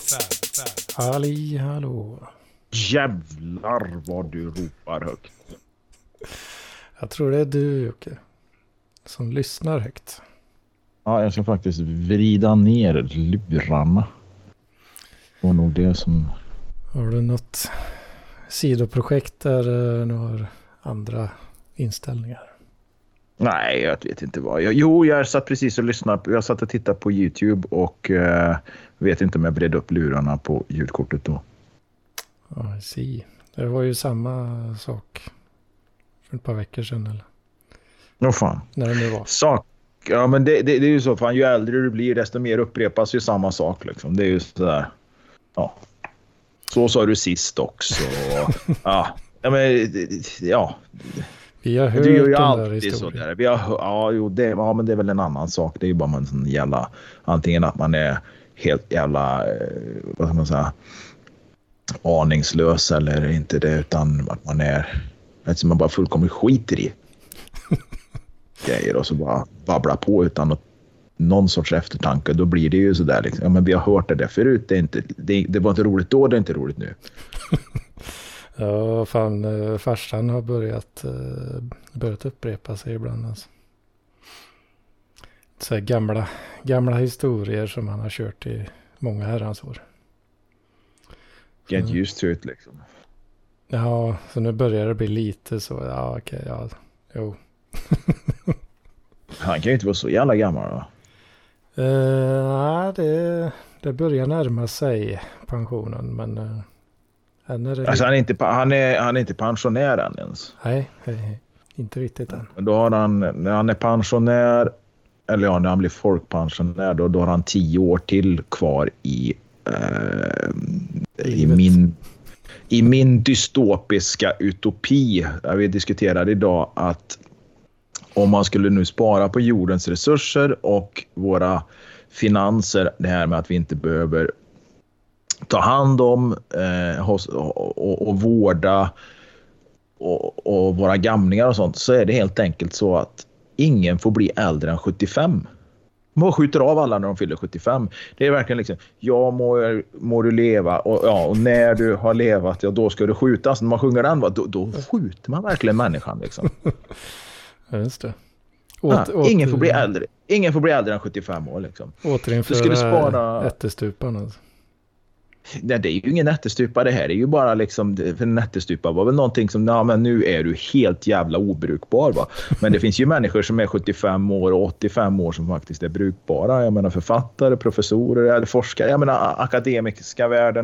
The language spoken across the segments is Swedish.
Halli hallå. Jävlar vad du ropar högt. Jag tror det är du, Jocke, som lyssnar högt. Ja, jag ska faktiskt vrida ner lurarna. Och nog det som... Har du något sidoprojekt där du har andra inställningar? Nej, jag vet inte vad. Jag satt precis och lyssnade. Jag satt och tittade på YouTube och vet inte om jag bred upp lurarna på ljudkortet då. Ja, det var ju samma sak för ett par veckor sedan, eller? Nå fan. När det nu var. Sak. Ja, men det är ju så. Fan, ju äldre du blir, desto mer upprepas ju samma sak. Liksom. Det är ju sådär. Ja. Så sa du sist också. Ja. Ja, men ja. Vi har hört det är ju den där alltid historien. sådär. Men det är väl en annan sak. Det är ju bara en sån jävla... Antingen att man är helt jävla... vad ska man säga? Aningslös eller inte det, utan att man är... Att man bara fullkomligt skiter i grejer och så bara babblar på utan någon sorts eftertanke. Då blir det ju sådär liksom. Ja, men vi har hört det där förut. Det var inte roligt då, det är inte roligt nu. Ja, fan, farsan har börjat upprepa sig ibland. Alltså. Så här gamla historier som han har kört i många herrans år. Get used to it liksom. Ja, så nu börjar det bli lite så. Ja, okej, ja, jo. Han kan ju inte vara så jävla gammal då. Nej, det börjar närma sig pensionen, men än är det... Alltså han är inte pensionär än ens. Nej, inte riktigt än. Då har när han är pensionär, eller ja, när han blir folkpensionär, då har han 10 år till kvar i min dystopiska utopi. Vi diskuterade idag att om man skulle nu spara på jordens resurser och våra finanser, det här med att vi inte behöver ta hand om och vårda och våra gamlingar och sånt, så är det helt enkelt så att ingen får bli äldre än 75. Man skjuter av alla när de fyller 75. Det är verkligen liksom, ja, må du leva och när du har levat, ja, då ska du skjutas. När man sjunger den, då skjuter man verkligen människan liksom. Ja, just det. Ingen får bli äldre. Ingen får bli äldre än 75 år liksom. Återinföra ättestupan alltså. Nej, det är ju ingen ättestupa det här. Det är ju bara liksom, för en ättestupa var väl någonting som, men nu är du helt jävla obrukbar va. Men det finns ju människor som är 75 år och 85 år som faktiskt är brukbara. Jag menar författare, professorer eller forskare. Jag menar akademiska världen.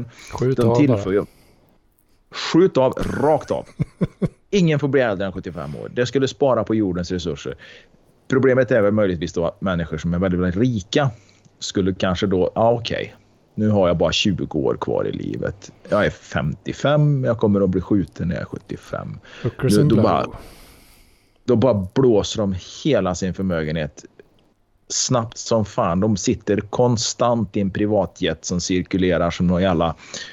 Skjut av, rakt av. Ingen får bli äldre än 75 år. Det skulle spara på jordens resurser. Problemet är väl möjligtvis då att människor som är väldigt, väldigt rika skulle kanske då, okej. Nu har jag bara 20 år kvar i livet. Jag är 55. Jag kommer att bli skjuten när jag är 75. Då bara blåser de hela sin förmögenhet snabbt som fan. De sitter konstant i en privatjet som cirkulerar som någon jävla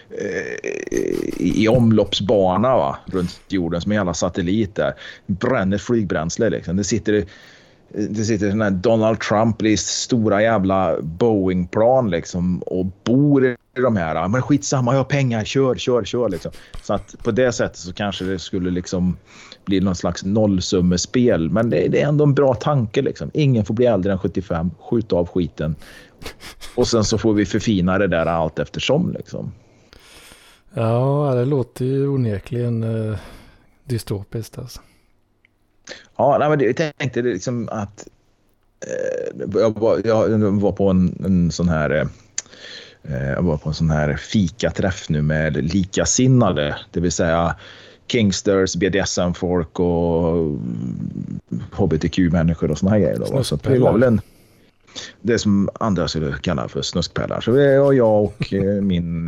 i omloppsbana va, runt jorden som en jävla satellit där. Bränner flygbränsle liksom. Det sitter den här Donald Trump i stora jävla Boeing-plan liksom och bor i de här. Men skitsamma, jag har pengar, kör liksom. Så att på det sättet så kanske det skulle liksom bli någon slags nollsummespel. Men det är ändå en bra tanke liksom. Ingen får bli äldre än 75, skjut av skiten. Och sen så får vi förfina det där allt eftersom liksom. Ja, det låter ju onekligen dystopiskt alltså. Ja, nej, men jag tänkte liksom att jag var på en sån här jag var på en sån här fikaträff nu med likasinnade, det vill säga Kingsters, BDSM-folk och HBTQ-människor och såna här grejer då. Så det var väl det som andra skulle kalla för snuskpellar. Så det är jag och min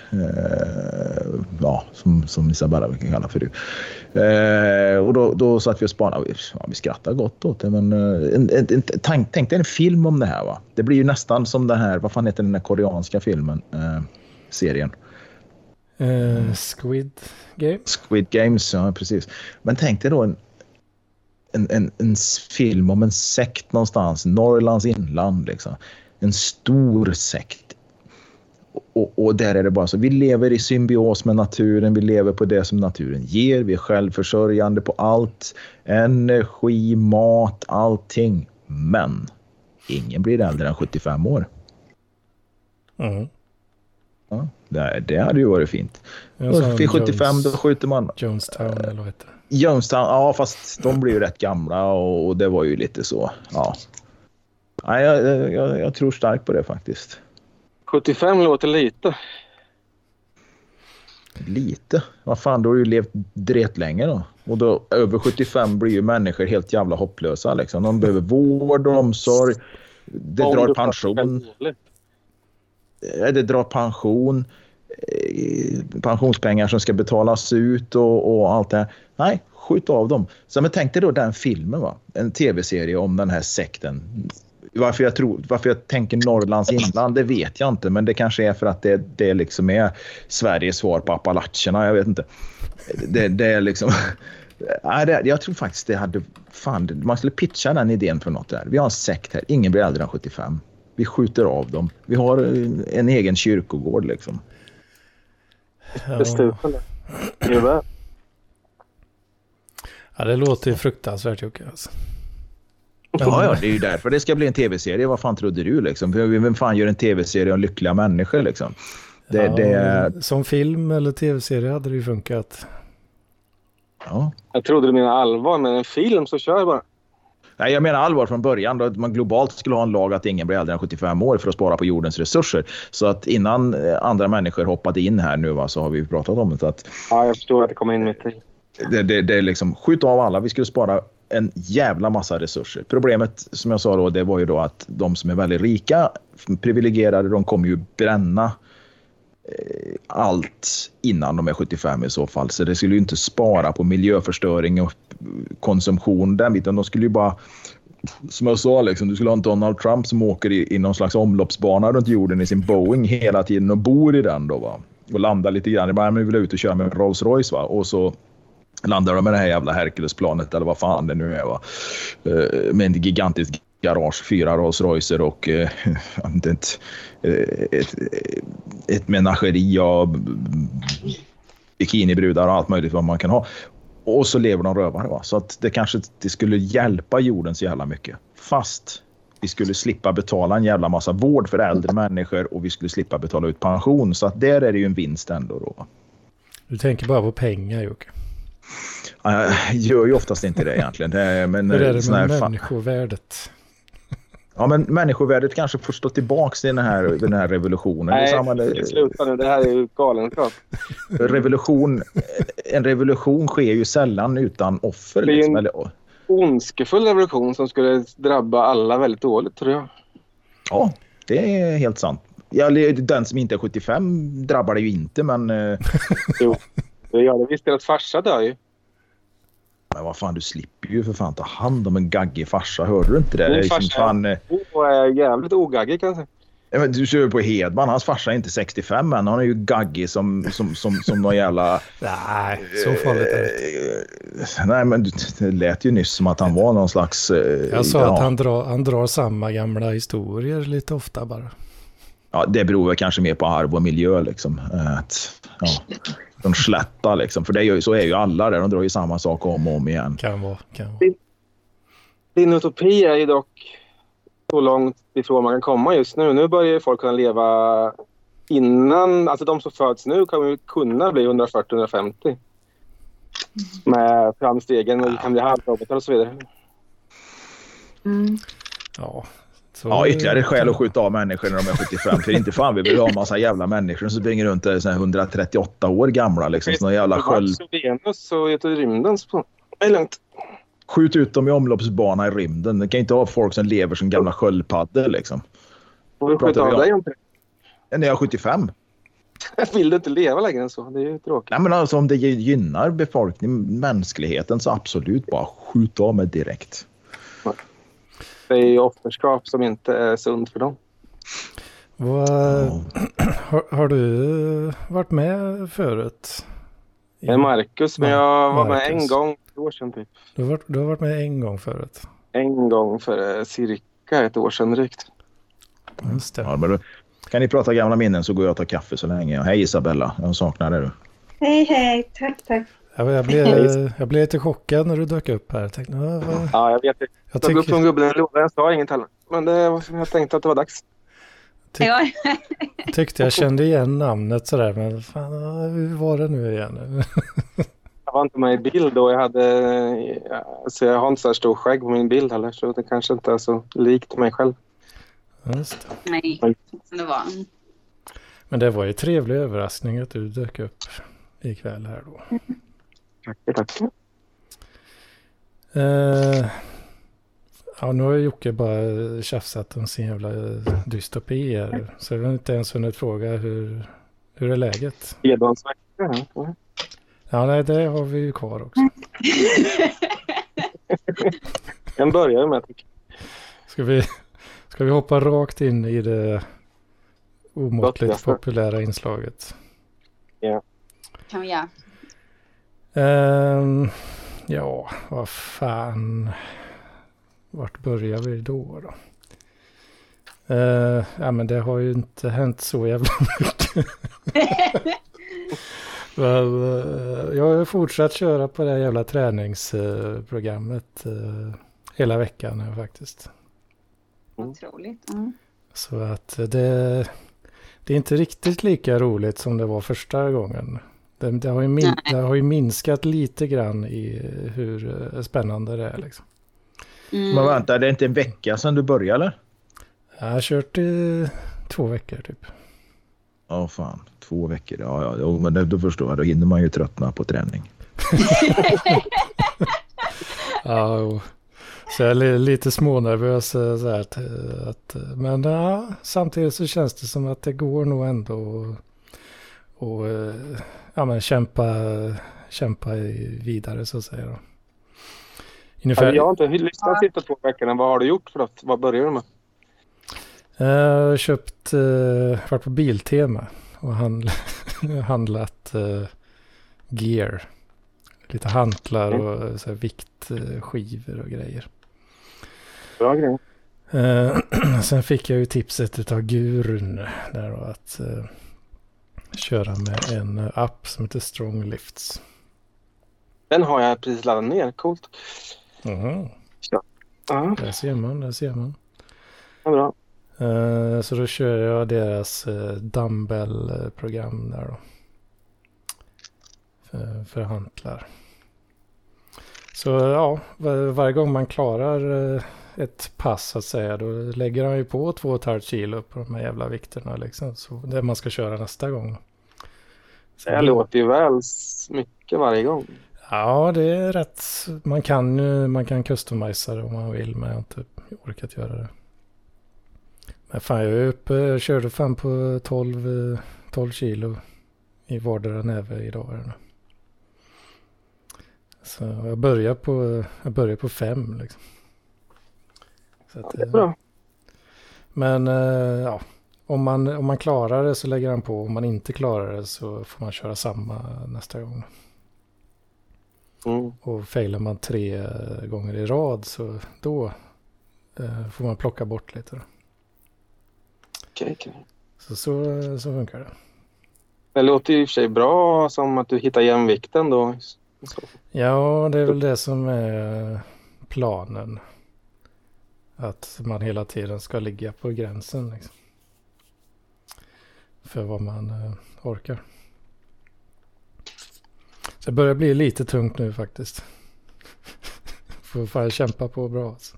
som Isabella vi kan kalla för det. Och då satt vi och spanade. Vi skrattade gott åt det, men tänk dig en film om det här va. Det blir ju nästan som den här, vad fan heter den där koreanska filmen, serien? Squid Games, ja precis. Men tänk dig då en film om en sekt någonstans, Norrlands inland liksom. En stor sekt. Och där är det bara så. Vi lever i symbios med naturen. Vi lever på det som naturen ger. Vi är självförsörjande på allt. Energi, mat, allting. Men ingen blir äldre än 75 år. Mm. Ja, det hade ju varit fint. Vid 75 då skjuter man. Jonestown eller vad heter det? Jonestown, ja, fast de blir ju rätt gamla och det var ju lite så. Ja. Nej, jag tror starkt på det faktiskt. 75 låter lite. Lite? Vad fan, då har du ju levt dret länge då. Och då över 75 blir ju människor helt jävla hopplösa liksom. De behöver vård och omsorg. Det drar pension. Det drar pension. Pensionspengar som ska betalas ut och allt det här. Nej, skjut av dem. Så men tänk dig då den filmen, va? En tv-serie om den här sekten. Varför jag tänker Norrlands inland, det vet jag inte. Men det kanske är för att det liksom är Sveriges svar på Appalacherna. Jag vet inte. Det är liksom... jag tror faktiskt det hade... Fan, man skulle pitcha den idén för något där. Vi har en sekt här. Ingen blir äldre än 75. Vi skjuter av dem. Vi har en egen kyrkogård liksom. Beslutande. Ja, det låter ju fruktansvärt, Jocke. Alltså. Ja, det är ju därför det ska bli en tv-serie. Vad fan trodde du liksom? Vem fan gör en tv-serie om lyckliga människor liksom? Som film eller tv-serie hade det ju funkat. Ja. Jag trodde du menade allvar, men en film så kör bara. Nej, jag menar allvar från början då, att man globalt skulle ha en lag att ingen blir äldre än 75 år för att spara på jordens resurser. Så att innan andra människor hoppade in här nu, så har vi pratat om det. Att ja, jag förstår att det kommer in mitt i. Det är liksom, skjut av alla. Vi skulle spara en jävla massa resurser. Problemet, som jag sa då, det var ju då att de som är väldigt rika, privilegierade, de kommer ju bränna allt innan de är 75 i så fall. Så det skulle ju inte spara på miljöförstöring och konsumtion den biten. De skulle ju bara, som jag sa liksom, du skulle ha en Donald Trump som åker i någon slags omloppsbana runt jorden i sin Boeing hela tiden och bor i den då, va, och landar lite grann. Det bara, men vill ut och köra med Rolls Royce, va, och så landar de med det här jävla Herculesplanet eller vad fan det nu är, va, med en gigantisk garage, 4 Rolls Roycer och ett menageri av bikinibrudar och allt möjligt vad man kan ha. Och så lever de rövare, va? Så att det skulle hjälpa jorden så jävla mycket. Fast vi skulle slippa betala en jävla massa vård för äldre människor och vi skulle slippa betala ut pension. Så att där är det ju en vinst ändå då. Du tänker bara på pengar, Jocke. Jag gör ju oftast inte det egentligen. Men hur är det med människovärdet? Ja, men människovärdet kanske får stå tillbaka i den här revolutionen. Nej, sluta nu. Det här är ju galenskap. En revolution sker ju sällan utan offer. Det är en ondskefull revolution som skulle drabba alla väldigt dåligt, tror jag. Ja, det är helt sant. Den som inte är 75 drabbar det ju inte, men... Jo, det gör det. Visst är det att farsa dör ju. Men vad fan, du slipper ju för fan ta hand om en gaggig farsa. Hörde du inte det? Min farsa är jävligt ogaggig, kan jag säga. Ja, men du ser på Hedman, hans farsa är inte 65 än. Han är ju gaggig som någon jävla... Nej, så farligt är det. Nej, men det lät ju nyss som att han var någon slags... Jag sa att han drar samma gamla historier lite ofta bara. Ja, det beror väl kanske mer på arv och miljö liksom. De slättar liksom. För så är ju alla där. De drar ju samma sak om och om igen. Kan vara. Din utopi är ju dock så långt ifrån man kan komma just nu. Nu börjar folk kunna leva innan. Alltså de som föds nu kan ju kunna bli 140-150. Med framstegen och kan bli halvrobotar och så vidare. Mm. Ja, ytterligare skäl att skjuta av människor när de är 75. För inte fan vi vill ha en massa jävla människor som springer runt där 138 år gamla. Liksom, såna jävla sköld... Venus och i rymden. Det är lugnt. Skjut ut dem i omloppsbana i rymden. Det kan inte ha folk som lever som gamla sköldpaddor liksom. Och vi skjuter av dig om det. När jag är 75. Vill du inte leva längre än så? Det är ju tråkigt. Nej, men alltså om det gynnar befolkningen, mänskligheten, så absolut bara skjut av mig direkt. Det är ju offerskap som inte är sunt för dem. Har du varit med förut? Med Marcus, men jag var med en gång för ett år sedan typ. Du har varit med en gång förut? En gång för cirka ett år sedan drygt. Just det. Ja, men Kan ni prata gamla minnen så går jag och tar kaffe så länge. Hej Isabella, jag saknar dig. Hej. Tack. Jag blev lite chockad när du dök upp här. Jag tänkte, Ja, jag vet. Jag tog upp från gubben i lådan. Jag sa inget heller. Men det var som jag tänkte att det var dags. Tyckte jag kände igen namnet sådär. Men fan, hur var det nu igen? Jag var inte med i bild och jag har inte så här stor skägg på min bild heller. Så det kanske inte är så likt mig själv. Just det. Nej, det var. Men det var ju en trevlig överraskning att du dök upp ikväll här då. Tack. Ja, nu har Jocke bara tjafsat om sin jävla dystopi här. Så jag har inte ens hunnit fråga hur är läget? Ja, nej, det har vi ju kvar också. Jag börjar med. Ska vi hoppa rakt in i det omåttligt populära inslaget? Ja. Kan vi göra. Ja, vad fan. Vart börjar vi då? Ja, men det har ju inte hänt så jävla mycket. Men, jag har fortsatt köra på det jävla träningsprogrammet hela veckan nu faktiskt. Otroligt. Så att det är inte riktigt lika roligt som det var första gången. Det har ju minskat lite grann i hur spännande det är liksom. Men vänta, det är inte en vecka sedan du började eller? Jag har kört i 2 veckor typ. Ja fan, 2 veckor. Ja, men då förstår jag. Då hinner man ju tröttna på träning. Ja, så jag är lite smånervös så här, men ja, samtidigt så känns det som att det går nog ändå och ja, men kämpa vidare så att säga då. Ungefär... Jag har inte lyssnat sista 2 veckorna. Vad har du gjort för att? Vad börjar du med? Jag har köpt varit på Biltema och handlat gear. Lite hantlar och så här, viktskivor och grejer. Bra grej. Sen fick jag ju tipset utav Gurun där då, att köra med en app som heter Strong Lifts. Den har jag precis laddat ner. Coolt. Ja. Där ser man. Ja, bra. Så då kör jag deras dumbbell-program där då. För hantlar. Så ja, varje gång man klarar ett pass så att säga, då lägger han ju på 2,5 kilo på de här jävla vikterna liksom. Så det man ska köra nästa gång. Så det låter ju väl mycket varje gång. Ja, det är rätt. Man kan customisa det om man vill, men jag har inte orkat göra det. Men fan, jag körde fan på 12 kilo i vardera näve idag. Så jag börjar på 5 liksom. Så att, det är bra. Men ja, om man klarar det så lägger han på. Om man inte klarar det så får man köra samma nästa gång. Och failar man 3 gånger i rad så då får man plocka bort lite. Okej. Så funkar det. Det låter ju i och för sig bra, som att du hittar jämvikten då. Ja, det är väl det som är planen. Att man hela tiden ska ligga på gränsen liksom. För vad man orkar. Så det börjar bli lite tungt nu faktiskt. Får fan kämpa på bra alltså.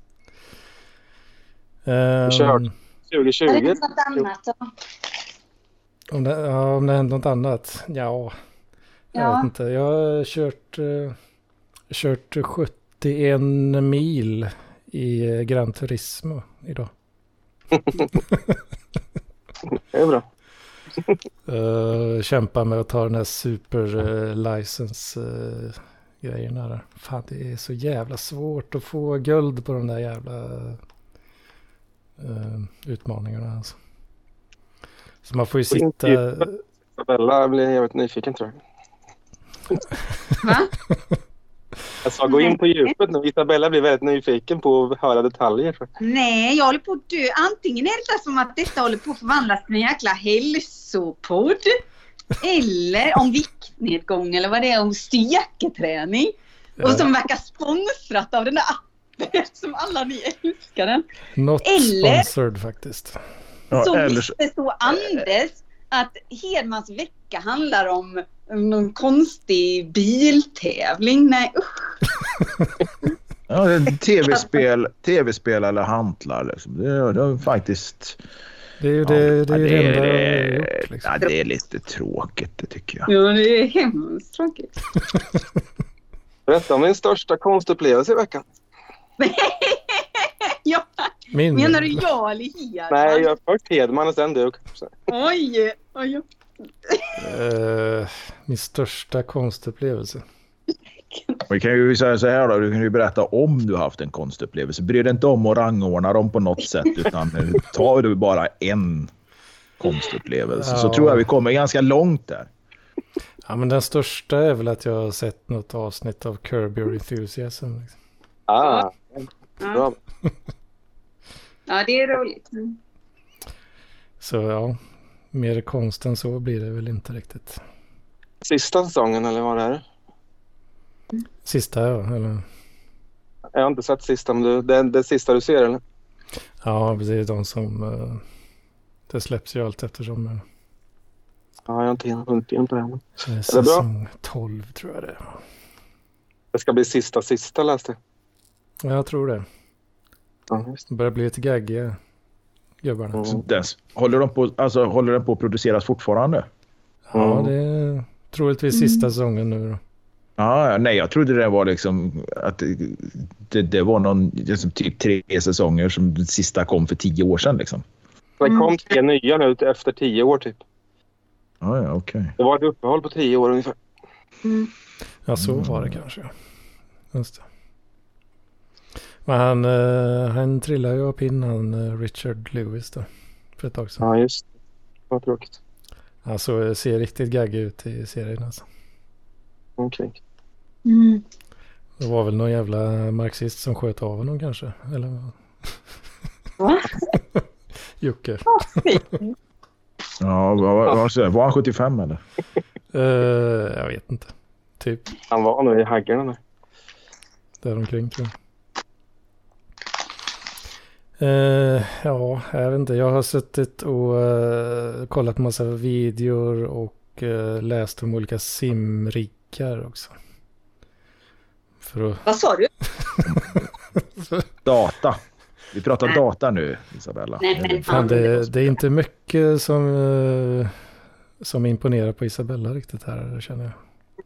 Kört 2020. Är det något annat då? Om det händer något annat? Ja. Jag vet inte. Jag har kört 71 mil i Gran Turismo idag. Det är bra. Kämpa med att ta den här super license grejerna där. Fan, det är så jävla svårt att få guld på de där jävla utmaningarna alltså. Så man får ju sitta... Isabella blir jävligt nyfiken tror jag. Va? Jag sa gå in på djupet nu. Isabella blir väldigt nyfiken på att höra detaljer. Nej, jag håller på att dö. Antingen är det som att detta håller på att förvandlas till en jäkla hälsopodd. Eller om viktnedgång eller vad det är, om styrketräning. Och som verkar sponsrat av den där appen som alla ni älskar den. Not eller sponsored faktiskt. Ja, så eller visste så Anders att Hedmans vecka handlar om någon konstig biltävling. Nej, usch. Ja, tv-spel eller hantlar. Liksom. Det är faktiskt... Det är ju det enda jag gjort, liksom. Ja, det är lite tråkigt, det tycker jag. Ja, det är hemskt tråkigt. Berätta om din största konstupplevelse i veckan. Ja, menar du jag eller Hedman? Nej, jag har först Hedman och sen du. Oj. Min största konstupplevelse. Vi kan ju säga så här då, du kan ju berätta om du har haft en konstupplevelse. Bry dig inte om att rangordna dem på något sätt, utan tar du bara en konstupplevelse så tror jag vi kommer ganska långt där. Ja, men den största är väl att jag har sett något avsnitt av Curb Your Enthusiasm. Liksom. Bra. Ja, det är roligt. Så ja, mer konst än så blir det väl inte riktigt. Sista säsongen eller vad det är? Sista, ja. Eller... Jag har inte sett sista, men det sista du ser, eller? Ja, det är de som... det släpps ju allt eftersom... Ja, jag har inte hunnit in på det här. Säsong 12 tror jag det är. Det ska bli sista läste jag. Ja, jag tror det. Ja, just. Det börjar bli lite gaggiga gubbarna. Håller den på att produceras fortfarande? Ja, det är troligtvis sista säsongen nu då. Ja, nej, jag trodde det var liksom att det var någon liksom typ 3 säsonger som den sista kom för 10 år sedan liksom. Det kom 3 nya nu efter 10 år typ. Ja, okej. Det var ett uppehåll på 10 år ungefär. Ja, så var det kanske. Just det. Men han trillade ju upp innan Richard Lewis då, för ett tag sedan. Ja, just det. Vad tråkigt. Alltså, ser riktigt gaggig ut i serien alltså. Okej. Det var väl någon jävla marxist som sköt av honom kanske, eller vad? Va? Jocke. Ja, var han 75 eller? Jag vet inte. Typ. Han var nog i haggarna där. Där omkring tror jag. Ja, jag vet inte. Jag har suttit och kollat massa videor och läst om olika simriggar också. Vad sa du? Data. Vi pratar data nu, Isabella. Nej, Fan, det är inte mycket som imponerar på Isabella riktigt här, känner jag.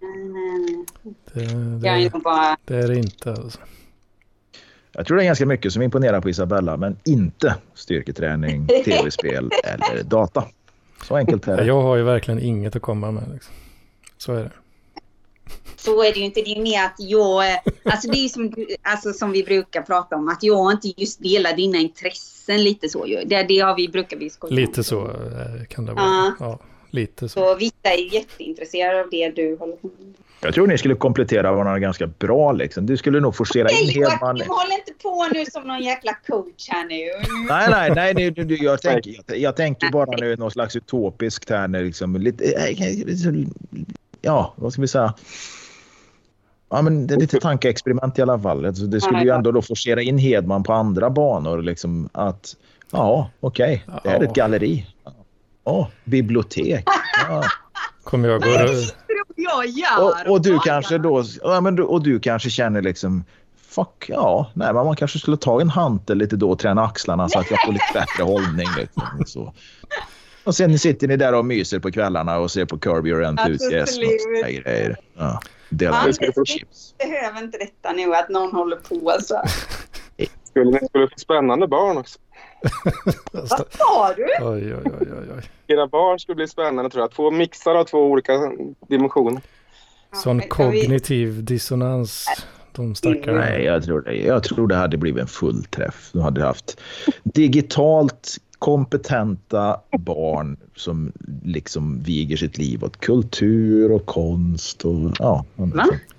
Det är det inte alltså. Jag tror det är ganska mycket som imponerar på Isabella, men inte styrketräning, tv-spel eller data. Så enkelt är det. Jag har ju verkligen inget att komma med. Liksom. Så är det. Så är det ju inte. Det är mer att jag... Alltså det är ju som vi brukar prata om. Att jag inte just delar dina intressen lite så. Det brukar vi skoja om. Lite så kan det vara. Ja, lite så. Så vissa är jätteintresserade av det du håller på med. Jag tror ni skulle komplettera varandra ganska bra. Liksom. Du skulle nog forcera in Hedman. Jag håller inte på nu som någon jäkla coach här nu. Nej. Jag tänker bara nu någon slags utopiskt här. Liksom, lite, ja, vad ska vi säga? Ja, men det är lite tankeexperiment i alla fall. Alltså, det skulle ju ändå då forcera in Hedman på andra banor. Liksom, att, okej, det här är ett galleri. Bibliotek. Ja. Kommer jag gå och du kanske då, och du kanske känner liksom men man kanske skulle ta en hantel lite då och träna axlarna så att jag får lite bättre hållning liksom, så. Och sen sitter ni där och myser på kvällarna och ser på Curb Your Enthusiasm och grejer. Ja, delar ut chips. Behöver inte detta nu att någon håller på så. Skulle få spännande barn också. Vad sa du? Oj. Era barn skulle bli spännande tror jag. 2 mixar av 2 olika dimensioner. Sån kognitiv dissonans. De stackar. Nej, jag tror det hade blivit en full träff. Du hade haft digitalt kompetenta barn som liksom viger sitt liv åt kultur och konst och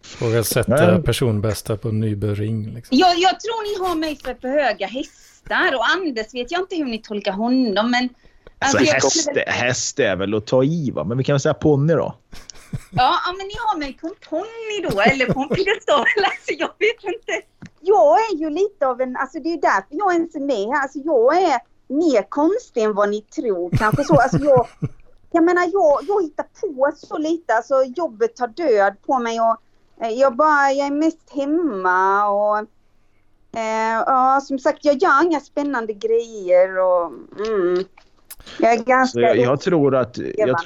Våga sätta personbästa på Nyböring. Liksom. Jag tror ni har mig för höga hästar. Och Anders vet jag inte hur ni tolkar honom. Men, häst är väl att ta i, va? Men vi kan väl säga ponny då. Ja, men ni har mig på en ponny då. Eller på en piedestal. Alltså, jag vet inte. Jag är ju lite av en... Alltså det är därför jag ens är med här. Alltså jag är mer konstig än vad ni tror. Kanske så. Alltså jag menar, jag hittar på så lite. Alltså jobbet tar död på mig och jag är mest hemma och som sagt, jag gör inga spännande grejer och jag är ganska... Jag tror att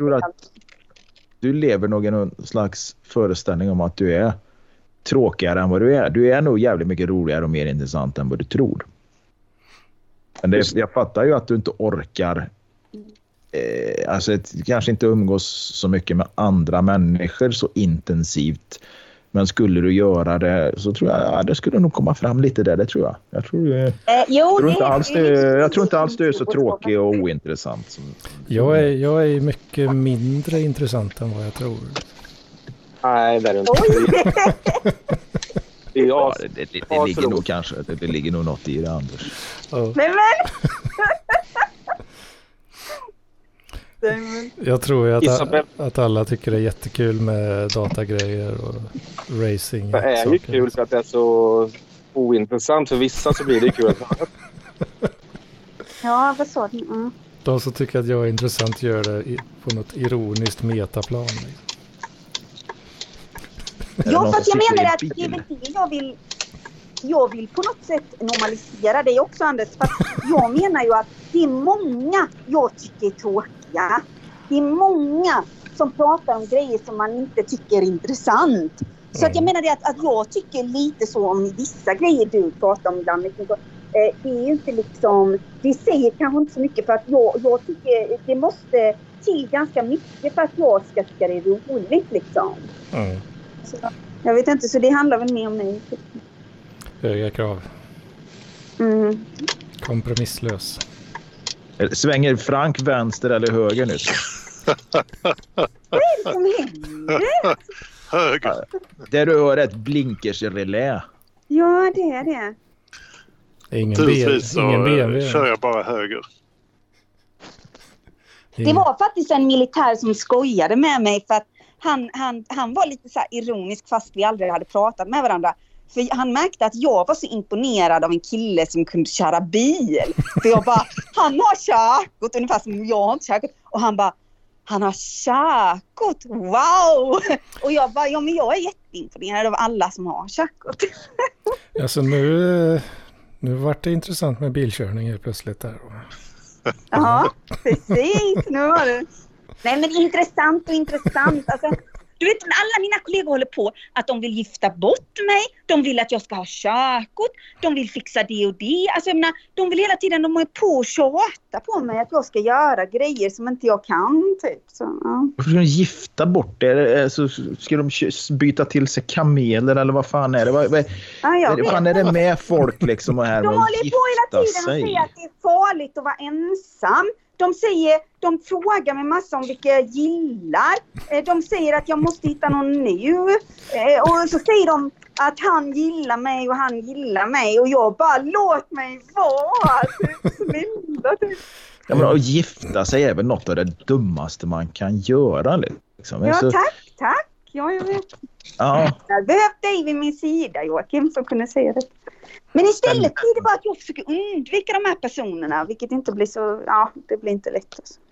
du lever nog i någon slags föreställning om att du är tråkigare än vad du är. Du är nog jävligt mycket roligare och mer intressant än vad du tror. Men jag fattar ju att du inte orkar alltså kanske inte umgås så mycket med andra människor så intensivt. Men skulle du göra det så tror jag det skulle nog komma fram lite där, det tror jag. Jag tror inte alls du är så tråkig och ointressant. Jag är mycket mindre intressant än vad jag tror. Nej, det är inte. Det ligger nog kanske. Det ligger nog något i det, Anders. Oh. Jag tror ju att alla tycker det är jättekul med datagrejer och racing. Det är ju kul för att det är så ointressant. För vissa så blir det kul att höra. Ja, vad sa du? De som tycker att jag är intressant gör det på något ironiskt metaplan. Ja, för att jag menar att det är väl det jag vill på något sätt normalisera det också, Anders. För att jag menar ju att det är många jag tycker är tråkiga. Det är många som pratar om grejer som man inte tycker är intressant. Så att jag menar det att jag tycker lite så om vissa grejer du pratar om ibland. Det är ju inte liksom, det säger kanske inte så mycket för att jag tycker det måste till ganska mycket för att jag ska tycka det är roligt liksom. Så, jag vet inte, så det handlar väl mer om mig. Höga krav. Kompromisslös. Svänger Frank vänster eller höger nu? Vad är det som händer? Höger. Där du har ett blinkersrelä. Ja, det är det. Ingen BMW. Kör jag bara höger. Det var faktiskt en militär som skojade med mig för att han var lite så här ironisk fast vi aldrig hade pratat med varandra. För han märkte att jag var så imponerad av en kille som kunde köra bil. För jag bara, han har körkort ungefär som jag har inte körkort. Och han bara, han har körkort, wow! Och jag bara, ja men jag är jätteimponerad av alla som har körkort. Alltså nu vart det intressant med bilkörning helt plötsligt där. Ja, precis. Nu var det. Nej men det är intressant. Alltså, du vet, alla mina kollegor håller på att de vill gifta bort mig. De vill att jag ska ha körkort. De vill fixa det och det. Alltså, jag menar, de vill hela tiden, de är på och tjata på mig att jag ska göra grejer som inte jag kan. Typ. Så, ja. Varför ska de gifta bort det? Så ska de byta till sig kameler eller vad fan är det? Vad fan är det med folk liksom här? De håller på hela tiden och säger att det är farligt att vara ensam. De frågar mig massa om vilka jag gillar. De säger att jag måste hitta någon ny. Och så säger de att han gillar mig och han gillar mig. Och jag bara, låt mig vara. Ja, men att gifta sig är väl något av det dummaste man kan göra. Liksom. Ja, tack. Ja, jag vet. Ja. Jag behövde dig vid min sida, Joakim, som kunde säga det. Men istället blir det bara att jag försöker undvika de här personerna, vilket inte blir så, ja, det blir inte lätt. Alltså.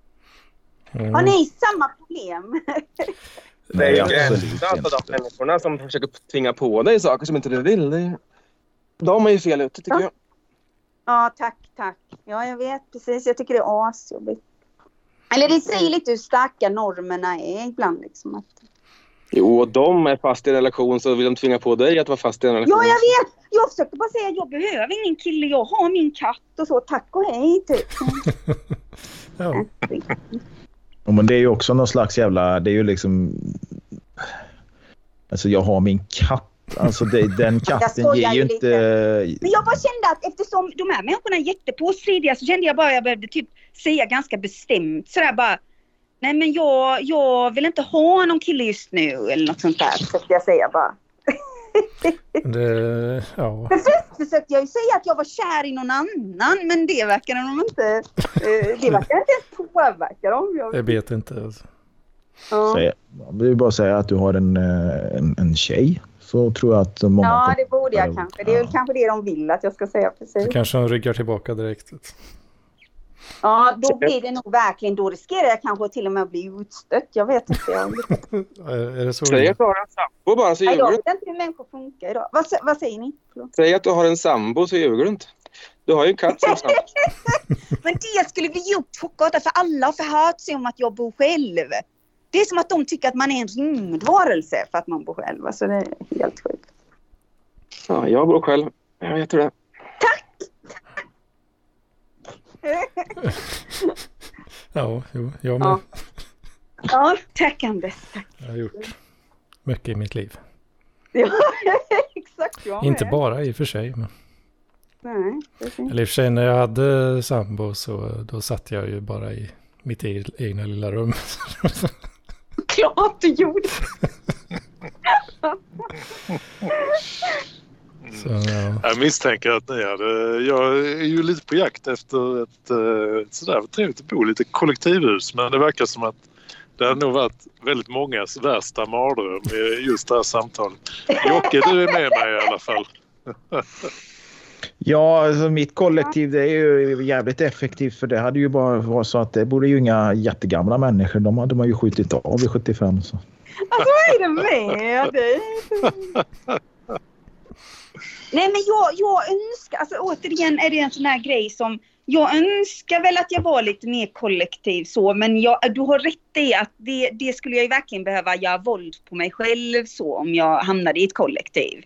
Har ni samma problem? Det är ju gränsat av de människorna som försöker tvinga på dig saker som inte du vill. De är ju fel ute, tycker jag. Ja, tack. Ja, jag vet precis. Jag tycker det är asjobbigt. Eller det säger lite hur starka normerna är ibland, liksom att... Jo, och de är fast i en relation så vill de tvinga på dig att vara fast i en relation. Ja, jag vet. Jag försöker bara säga att jag behöver ingen kille. Jag har min katt och så. Tack och hej, typ. Ja. Ja, men det är ju också någon slags jävla... Det är ju liksom... Alltså, jag har min katt. Alltså, den katten ger ju inte... Men jag bara kände att eftersom de här människorna är jättepåstridiga så kände jag bara att jag behövde typ säga ganska bestämt. Sådär bara... Nej, men jag vill inte ha någon kille just nu eller något sånt där, så ska jag säga bara. Ja. Försökte jag ju säga att jag var kär i någon annan, men det verkar de inte påverka dem. Jag vet inte. Alltså. Ja. Jag vill bara säga att du har en tjej, så tror jag att många... Ja, det borde jag kanske. Det är väl kanske det de vill att jag ska säga, precis. Så kanske de ryggar tillbaka direkt. Ja, då blir det nog verkligen, då riskerar jag kanske till och med att bli utstött. Jag vet inte. Är det så? Säg att du har en sambo bara, så ljuger du. Jag vet inte hur människor funkar idag. Vad säger ni? Förlåt. Säg att du har en sambo, så ljuger du inte. Du har ju en katt som sambo. Men det skulle bli gjort chockad, för alla har förhört sig om att jag bor själv. Det är som att de tycker att man är en rymdvarelse för att man bor själv. Alltså det är helt sjukt. Ja, jag bor själv. Jag vet det. Tack! Ja, jo, jag med. Ja, tack Anders. Tack. Jag har gjort mycket i mitt liv. Ja, exakt. Jag inte med. bara i och för sig. Men... Nej, eller i och för sig när jag hade sambo så då satt jag ju bara i mitt egna lilla rum. Klart du gjorde. Så, ja. Jag misstänker att jag är ju lite på jakt efter ett sådär trevligt att bo, lite kollektivhus, men det verkar som att det har nog varit väldigt mångas värsta mardröm i just det här samtalet. Jocke, du är med mig i alla fall. Ja, alltså mitt kollektiv, det är ju jävligt effektivt, för det hade ju bara varit så att det borde ju inga jättegamla människor, de hade man ju skjutit av i 75. Så. Alltså vad är det med dig? Nej, men jag önskar, alltså återigen är det en sån här grej som, jag önskar väl att jag var lite mer kollektiv så, men du har rätt i att det skulle jag ju verkligen behöva göra våld på mig själv så om jag hamnade i ett kollektiv.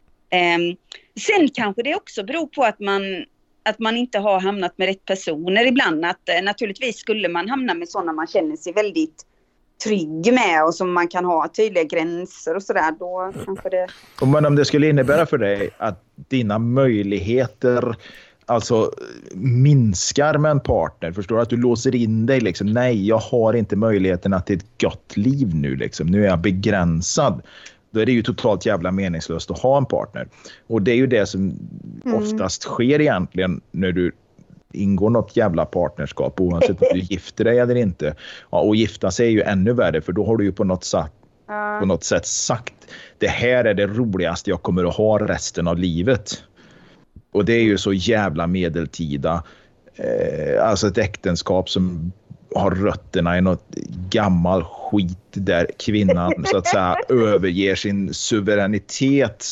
Sen kanske det också beror på att man inte har hamnat med rätt personer ibland. Att naturligtvis skulle man hamna med sådana man känner sig väldigt trygg med och som man kan ha tydliga gränser och sådär, då kanske det... Men om det skulle innebära för dig att dina möjligheter alltså minskar med en partner, förstår du, att du låser in dig liksom, nej, jag har inte möjligheten att till ett gott liv nu liksom, nu är jag begränsad, då är det ju totalt jävla meningslöst att ha en partner. Och det är ju det som oftast sker egentligen när du ingår något jävla partnerskap, oavsett om du gifter dig eller inte. Ja, och gifta sig är ju ännu värre, för då har du ju på något sätt sagt, det här är det roligaste jag kommer att ha resten av livet. Och det är ju så jävla medeltida. Alltså ett äktenskap som har rötterna i något gammal skit där kvinnan så att säga överger sin suveränitet,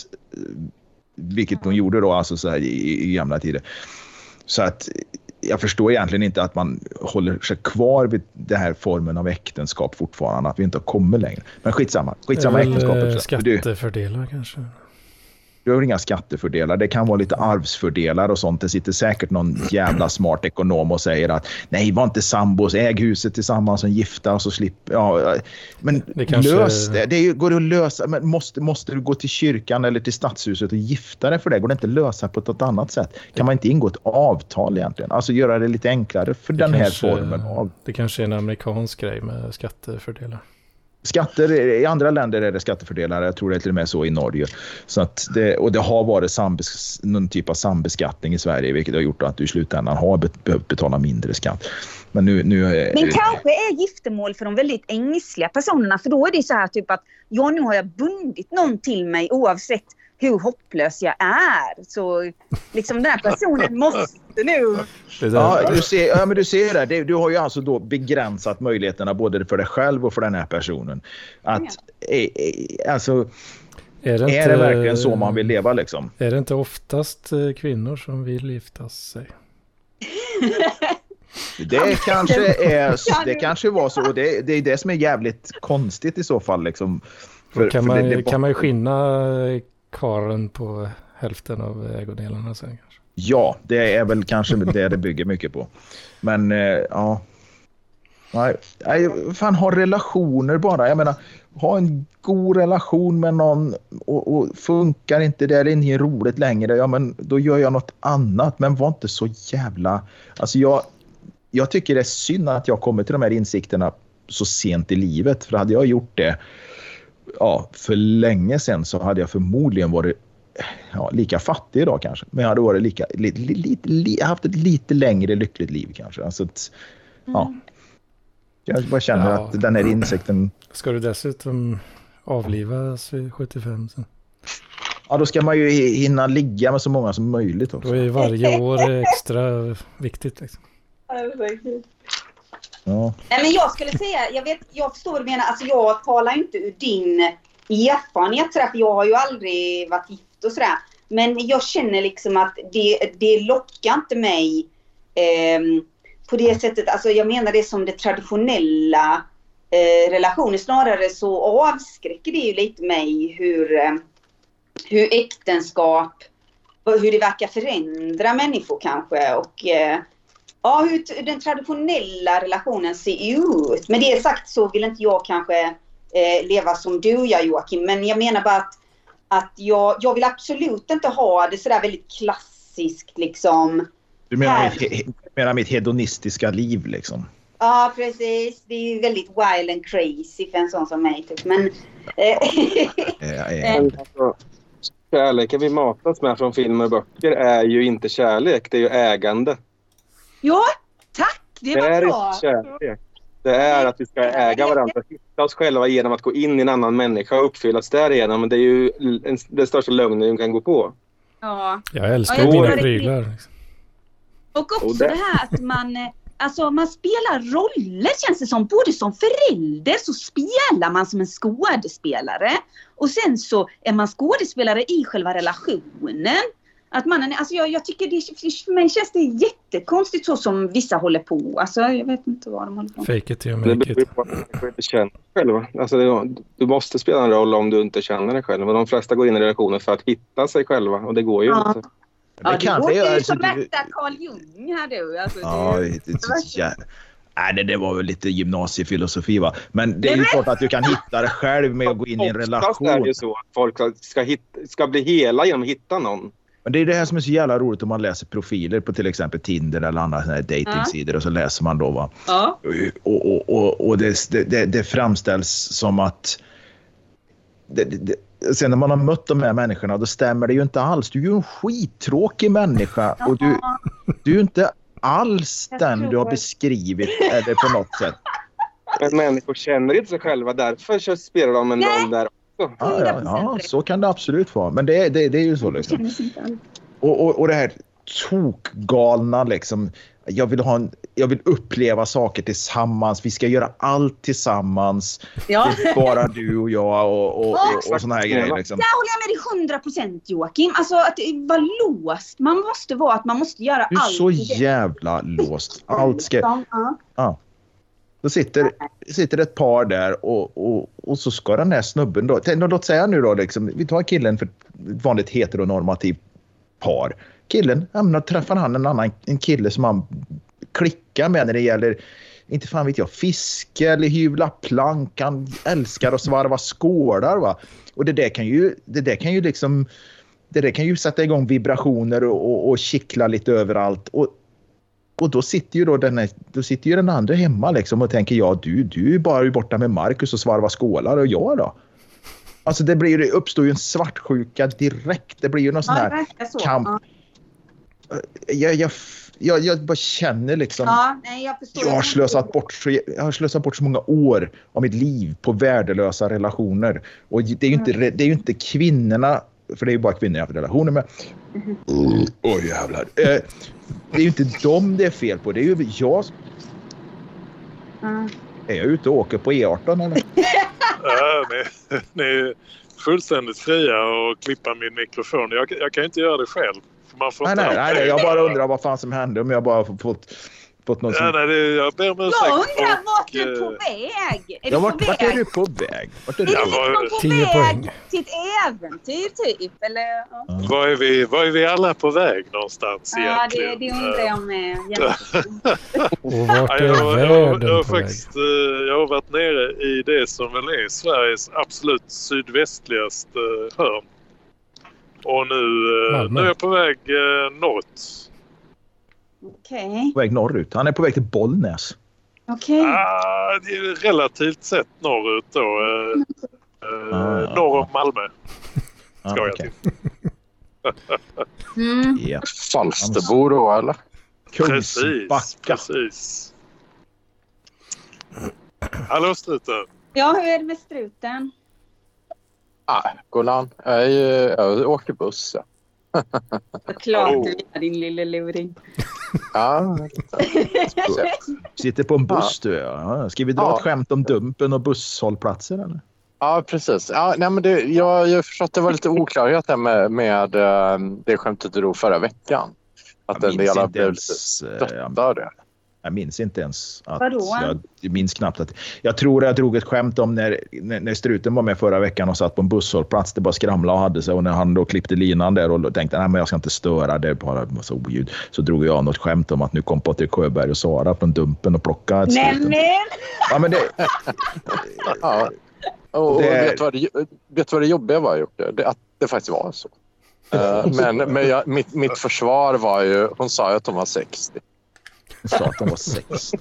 vilket hon gjorde då alltså så här i gamla tider. Så att jag förstår egentligen inte att man håller sig kvar vid den här formen av äktenskap fortfarande, att vi inte har kommit längre. Men skitsamma äktenskapet. Skattefördelar kanske. Du har inga skattefördelar. Det kan vara lite arvsfördelar och sånt. Det sitter säkert någon jävla smart ekonom och säger att nej, var inte sambos, äg huset tillsammans som gifta och så slipper... Ja, men lös det. Det går att lösa. Men måste du gå till kyrkan eller till stadshuset och gifta dig för det? Går det inte att lösa på ett annat sätt? Kan man inte ingå ett avtal egentligen? Alltså göra det lite enklare för den här formen av... Det kanske är en amerikansk grej med skattefördelar. Skatter, i andra länder är det skattefördelar, jag tror det är till och med så i Norge. Så att det har varit någon typ av sambeskattning i Sverige, vilket har gjort att du i slutändan har behövt betala mindre skatt. Men Men kanske är giftermål för de väldigt ängsliga personerna, för då är det så här typ att nu har jag bundit någon till mig oavsett hur hopplös jag är. Så liksom den här personen måste nu... Ja, du ser det. Du har ju alltså då begränsat möjligheterna både för dig själv och för den här personen. Att, alltså, är det verkligen så man vill leva liksom? Är det inte oftast kvinnor som vill gifta sig? Det kanske var så. Och det är det som är jävligt konstigt i så fall. Liksom. Kan man ju skinna karen på hälften av ägodelarna sen kanske? Ja, det är väl kanske det bygger mycket på. Men ja. Nej, fan, ha relationer bara. Jag menar, ha en god relation med någon och funkar inte det, eller inte roligt längre, ja men då gör jag något annat. Men var inte så jävla... Alltså jag tycker det är synd att jag kommer till de här insikterna så sent i livet. För hade jag gjort det för länge sedan så hade jag förmodligen varit lika fattig idag kanske. Men jag hade varit haft ett lite längre lyckligt liv kanske. Alltså jag bara känner att den här insekten... Ska du dessutom avlivas vid 75 sen? Ja, då ska man ju hinna ligga med så många som möjligt också. Då är varje år extra viktigt liksom. Ja. Nej, men jag skulle säga, jag förstår vad du menar. Alltså jag talar inte ur din erfarenhet, för jag har ju aldrig varit gift och sådär. Men jag känner liksom att det lockar inte mig på det sättet. Alltså jag menar det som det traditionella relationer. Snarare så avskräcker det ju lite mig hur äktenskap, hur det verkar förändra människor kanske. Och hur den traditionella relationen ser ut. Med det sagt så vill inte jag kanske leva som du gör, Joakim. Men jag menar bara att jag vill absolut inte ha det sådär väldigt klassiskt liksom. Du menar mitt hedonistiska liv liksom? Ja, precis. Det är väldigt wild and crazy för en sån som mig typ. Men kärleken vi matas med från filmer och böcker är ju inte kärlek, det är ju ägande. Ja, tack. Det var bra. Kärlek. Det är att vi ska äga varandra, hitta oss själva genom att gå in i en annan människa och uppfyllas därigenom. Men det är ju den största lögnen du kan gå på. Ja. Jag älskar mina prylar. Och också det här att man spelar roller, känns det som. Både som förälder så spelar man som en skådespelare. Och sen så är man skådespelare i själva relationen. Att mannen, alltså jag tycker för mig känns det jättekonstigt så som vissa håller på. Alltså jag vet inte vad de håller på. Fake it till make it. Du inte känner dig själv. Alltså du måste spela en roll om du inte känner dig själv. Och de flesta går in i relationer för att hitta sig själva. Och det går ju inte. Ja, det går ju som bästa Carl Jung här du. Alltså, det var väl lite gymnasiefilosofi va. Men det är ju klart att du kan hitta det själv med att gå in i en relation. Det är ju så att folk ska bli hela genom att hitta någon. Men det är det här som är så jävla roligt om man läser profiler på till exempel Tinder eller andra såna här datingsidor och så läser man då va. Ja. Och det framställs som att sen när man har mött de här människorna då stämmer det ju inte alls. Du är ju en skittråkig människa och du är ju inte alls den du har beskrivit eller på något sätt. Men människor känner inte sig själva, därför spelar de en roll där också. Ja, så kan det absolut vara. Men det är ju så liksom. Och det här tokgalna liksom. Jag vill uppleva saker tillsammans. Vi ska göra allt tillsammans. Ja. Bara du och jag och såna här grejer liksom. Där håller jag med dig 100%, Joakim. Alltså att vara låst. Man måste göra allt. Du är så jävla låst. Allt ska... Ja. Då sitter ett par där och så ska den här snubben då... Låt säga nu då liksom, vi tar killen för ett vanligt heteronormativt par. Killen, träffar han en kille som han klickar med när det gäller, inte fan vet jag, fiske eller hyvla plank. Han älskar att svarva skålar va. Och det där kan ju sätta igång vibrationer och kittla lite överallt. Och då sitter ju den andra hemma liksom och tänker du är bara borta med Marcus och svarva skålar och jag då. Alltså det uppstår ju en svartsjuka direkt. Det blir ju någon sån här kamp. Jag bara känner liksom jag har slösat bort så många år av mitt liv på värdelösa relationer. Och det är ju inte kvinnorna, för det är ju bara kvinnor jag har relationer med. Jävlar. Det är ju inte dem det är fel på, det är ju jag. Är jag ute och åker på E18 eller? Ja, ni är fullständigt fria att klippa min mikrofon. Jag kan inte göra det själv. Man får nej, jag bara undrar vad fan som hände om jag bara fått något som... jag ber om ursäkt. Jag undrar vart du är på väg. Vart är du på väg? Är du på väg till ett äventyr typ? Eller? Var är vi alla på väg någonstans egentligen? Ja, det undrar jag med. Och vart är världen på väg? Jag har varit nere i det som väl är Sveriges absolut sydvästligaste hörn. Och nu är jag på väg norrut. Okej. På väg norrut. Han är på väg till Bollnäs. Okej. Det är relativt sett norrut då. Norr om Malmö. Ska jag till. Ja. Falsterbo då, eller? Kungsbacka. Precis. Hallå struten. Ja, hur är det med struten? Golan. Jag åker buss. Såklart du är din lille luring. Ja. Sitter på en buss du. Ja. Ska vi dra ett skämt om Dumpen och busshållplatser eller? Ja, precis. Ja, nej, men jag har förstått att det var lite oklarhet där med det skämtet du drog förra veckan. Att en del av blev lite stöttade. Jag minns inte ens att Vadå? jag minns knappt att jag tror jag drog ett skämt om när struten var med förra veckan och satt på en busshållplats, det bara skramlade och hade sig, och när han då klippte linan där och tänkte nej men jag ska inte störa, det är bara massa oljud, så drog jag något skämt om att nu kom Patrik Sjöberg och Sara från Dumpen och plockade ett struten. Ja men det ja. Och vet du vad det jobbiga var jag gjort? Att det faktiskt var så. Men mitt försvar var ju, hon sa ju att de var 60. Hon sa att de var 60.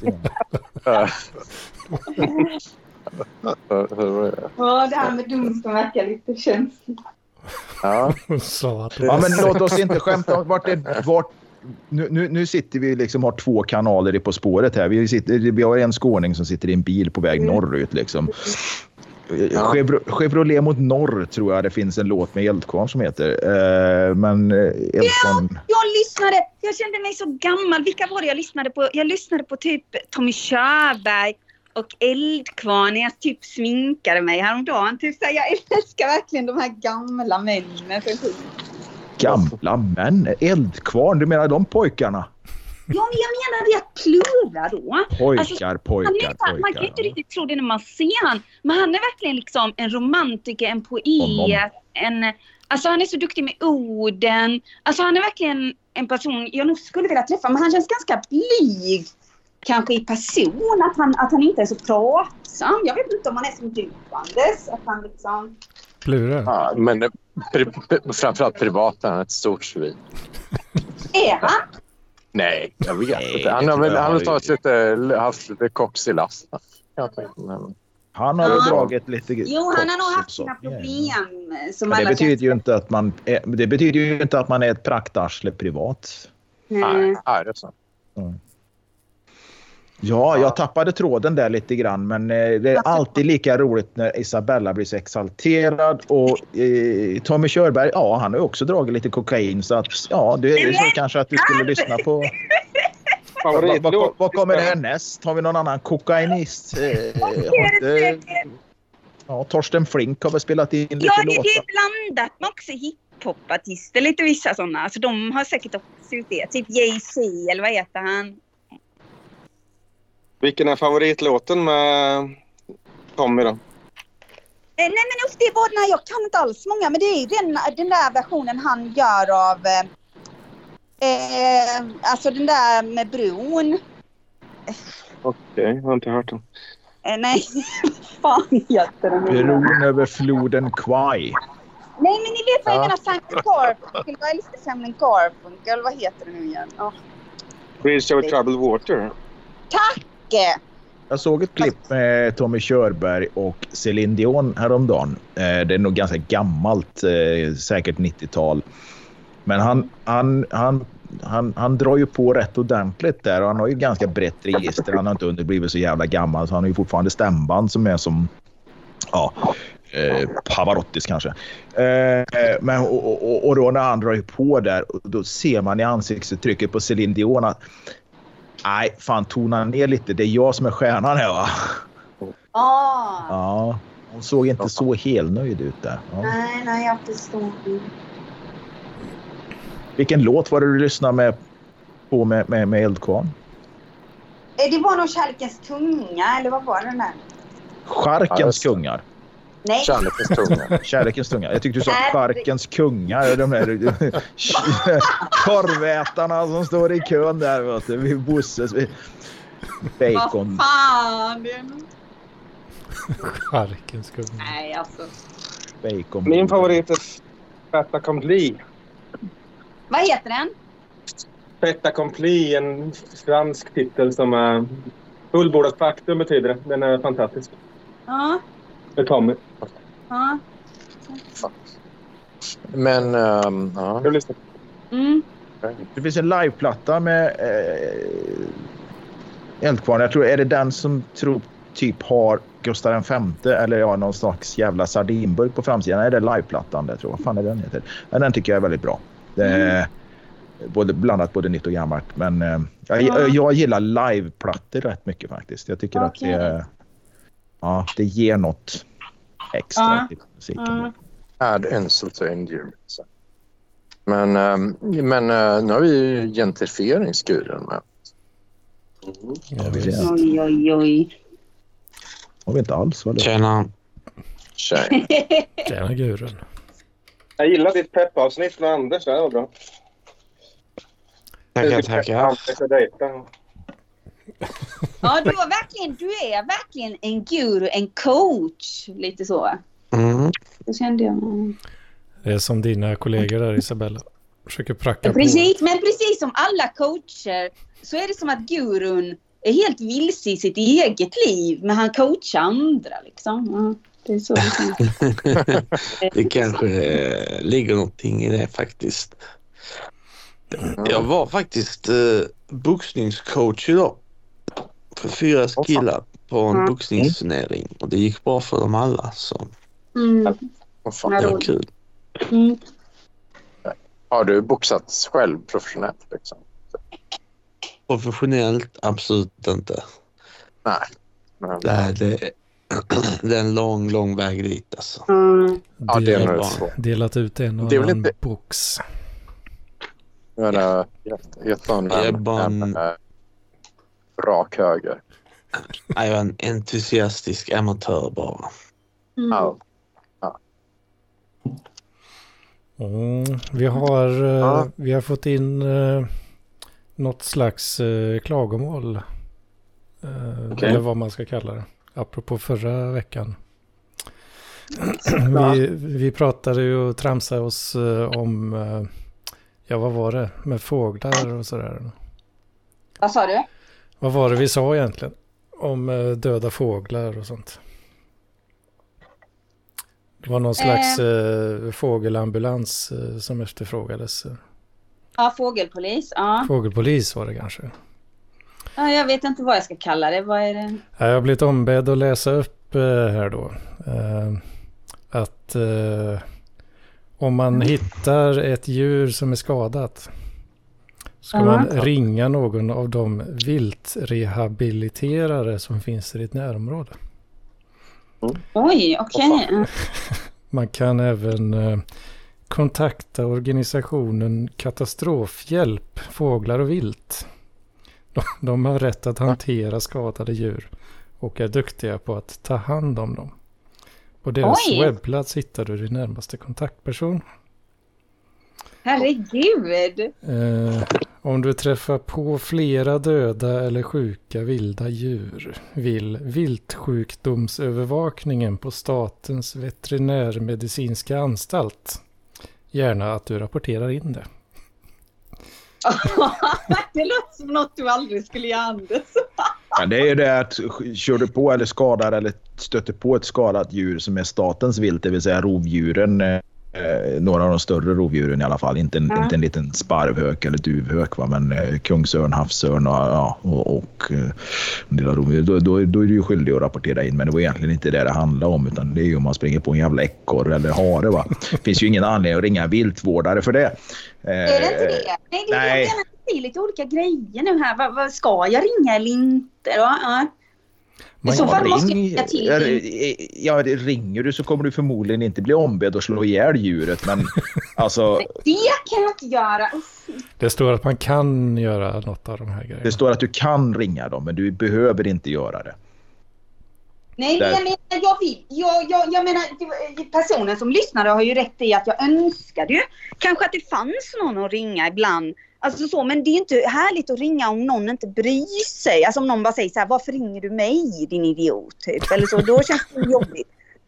Ja, det här med Dumpen verkar lite känsligt. Ja. Hon sa att Ja, men låt oss inte skämta om vart nu sitter vi liksom, har 2 kanaler i På spåret här. Vi har en skåning som sitter i en bil på väg norrut liksom. Chevrolet mot norr tror jag det finns en låt med Eldkvarn som heter. Men Eldkvarn... Jag kände mig så gammal. Vilka var det jag lyssnade på? Jag lyssnade på typ Tommy Körberg och Eldkvarn när jag typ sminkade mig häromdagen. Typ så här, jag älskar verkligen de här gamla männen. Gamla män? Eldkvarn, du menar de pojkarna? Ja, men jag menar det att plura då. Pojkar. Man kan inte riktigt tro det när man ser han. Men han är verkligen liksom en romantiker, en poet. Alltså han är så duktig med orden. Alltså han är verkligen en person jag nog skulle vilja träffa. Men han känns ganska blyg. Kanske i person. Att han inte är så pratsam. Jag vet inte om han är som du, Anders. Att han liksom... Plurar. Ja, men framförallt privat är han ett stort svin. Är han? Nej, jag vet inte. Han har haft lite koks i lasten. Han har dragit lite... Jo, han har nog haft sina problem. Som det betyder ju inte att man är ett praktarsle privat. Nej, det är så. Ja, jag tappade tråden där lite grann, men det är alltid lika roligt när Isabella blir så exalterad, och Tommy Körberg, ja, han har ju också dragit lite kokain, så att ja, det är så kanske att du skulle lyssna på vad kommer härnäst? Har vi någon annan kokainist? Torsten Flink har väl spelat in lite låtar. Ja, det är blandat med också hiphopartister, lite vissa sådana. Alltså de har säkert också gjort det. Typ Jay-Z, eller vad heter han? Vilken är favoritlåten med Tommy då? Nej men just det var, jag kan inte alls många, men det är ju den där versionen han gör av alltså den där med bron. Okej, jag har inte hört den. Nej, fan heter den? Bron över floden Kwai. Nej, men ni vet vad jag menar, Simon Garfunkel. Jag älskar Simon Garfunkel, vad heter det nu igen? Bridge over troubled water. Tack! Jag såg ett klipp med Tommy Körberg och Céline Dion häromdagen. Det är nog ganska gammalt, säkert 90-tal. Men han drar ju på rätt ordentligt där, och han har ju ganska brett register. Han har inte blivit så jävla gammal, så han har ju fortfarande stämband som är som Pavarottis kanske. Men och då när han drar ju på där, då ser man i ansiktsuttrycket på Céline Dion att nej, fan, tona ner lite. Det är jag som är stjärnan här, va? Ja, hon såg inte så helnöjd ut där. Ja. Nej, jag förstår. Vilken låt var det du lyssnade på med Eldkvarn? Det var nog Kärlekens tunga, eller vad var det där? Charkens kungar. Nej. Kärlekens tunga. Jag tyckte du sa Charkens kungar. De där korvätarna som står i kön där, vet du, vid Bosses bacon. Vad fan? Charkens kungar. Nej, alltså. Bacon. Min favorit är Fait accompli. Vad heter den? Fait accompli, en fransk titel som är Fullbordat faktum betyder det. Den är fantastisk. Ja. Det Tommy. Ja. Men... Ja. Jag lyssnar. Det finns en liveplatta med Eldkvarn. Jag tror är det den som typ har Gustav V eller någon slags jävla sardinburk på framsidan. Är det liveplattan där, tror jag. Vad fan är den heter? Men den tycker jag är väldigt bra. Det är blandat både nytt och gammalt. Men jag gillar liveplattor rätt mycket faktiskt. Jag tycker att det ger något extra till musiken. Add insult to injury. Men nu har vi ju gentrifieringskuren med. Oj. Har vi inte alls, eller? Tjena guren. Jag gillar ditt peppavsnitt med Anders. Det var bra. Tackar. Ja, du är verkligen en guru, en coach. Lite så. Det kände jag. Det är som dina kollegor där, Isabella. Försöker pracka precis, på. Men precis som alla coacher så är det som att gurun är helt vilse i sitt eget liv. Men han coachar andra liksom. Ja, det är så. Det kanske ligger någonting i det faktiskt. Jag var faktiskt boxningscoach idag. För 4 killar på en boxningsturnering. Och det gick bra för dem alla. Så. Det var kul. Har du boxat själv professionellt? Liksom? Professionellt? Absolut inte. Nej. Det är en lång väg dit. Alltså. Ja, det är nog så. Delat ut en och annan box. Jag är bara en rak höger. Jag är en entusiastisk amatör bara. Ja. Vi har fått in något slags klagomål. Eller vad man ska kalla det. Apropå förra veckan. Vi pratade ju och tramsade oss om... vad var det? Med fåglar och sådär. Vad sa du? Vad var det vi sa egentligen? Om döda fåglar och sånt. Det var någon slags fågelambulans som efterfrågades. Ja, fågelpolis. Ja. Fågelpolis var det kanske. Ja, jag vet inte vad jag ska kalla det. Vad är det? Jag har blivit ombedd att läsa upp här då. Att om man hittar ett djur som är skadat ska man ringa någon av de viltrehabiliterare som finns i ditt närområde. Oj, okej. Man kan även kontakta organisationen Katastrofhjälp, fåglar och vilt. De har rätt att hantera skadade djur och är duktiga på att ta hand om dem. På deras webbplats hittar du din närmaste kontaktperson. Herregud! Om du träffar på flera döda eller sjuka vilda djur vill viltsjukdomsövervakningen på Statens veterinärmedicinska anstalt gärna att du rapporterar in det. Det låter som något du aldrig skulle göra, Anders. Ja, det är ju det att kör du på eller skadar eller stöter på ett skadat djur som är statens vilt, det vill säga rovdjuren, några av de större rovdjuren i alla fall, inte en liten sparvhök eller duvhök, va? Men kungsörn, havsörn och en del av rovdjur, då är du ju skyldig att rapportera in, men det var egentligen inte det handlar om, utan det är ju om man springer på en jävla ekorre eller hare, va? Det finns ju ingen anledning att ringa viltvårdare för det. Är det inte det? Nej, det är lite olika grejer nu här. Vad ska jag ringa eller inte då? Ja. I så fall måste jag till. Ringer du så kommer du förmodligen inte bli ombedd att slå ihjäl djuret, men alltså... Det kan jag inte göra. Det står att man kan göra något av de här grejerna. Det står att du kan ringa dem, men du behöver inte göra det. Nej, jag vill. Jag menar, personen som lyssnade har ju rätt i att jag önskade ju kanske att det fanns någon att ringa ibland. Alltså så, men det är inte härligt att ringa om någon inte bryr sig. Alltså om någon bara säger så här, varför ringer du mig, din idiot? Typ. Eller så, då känns det jobbigt.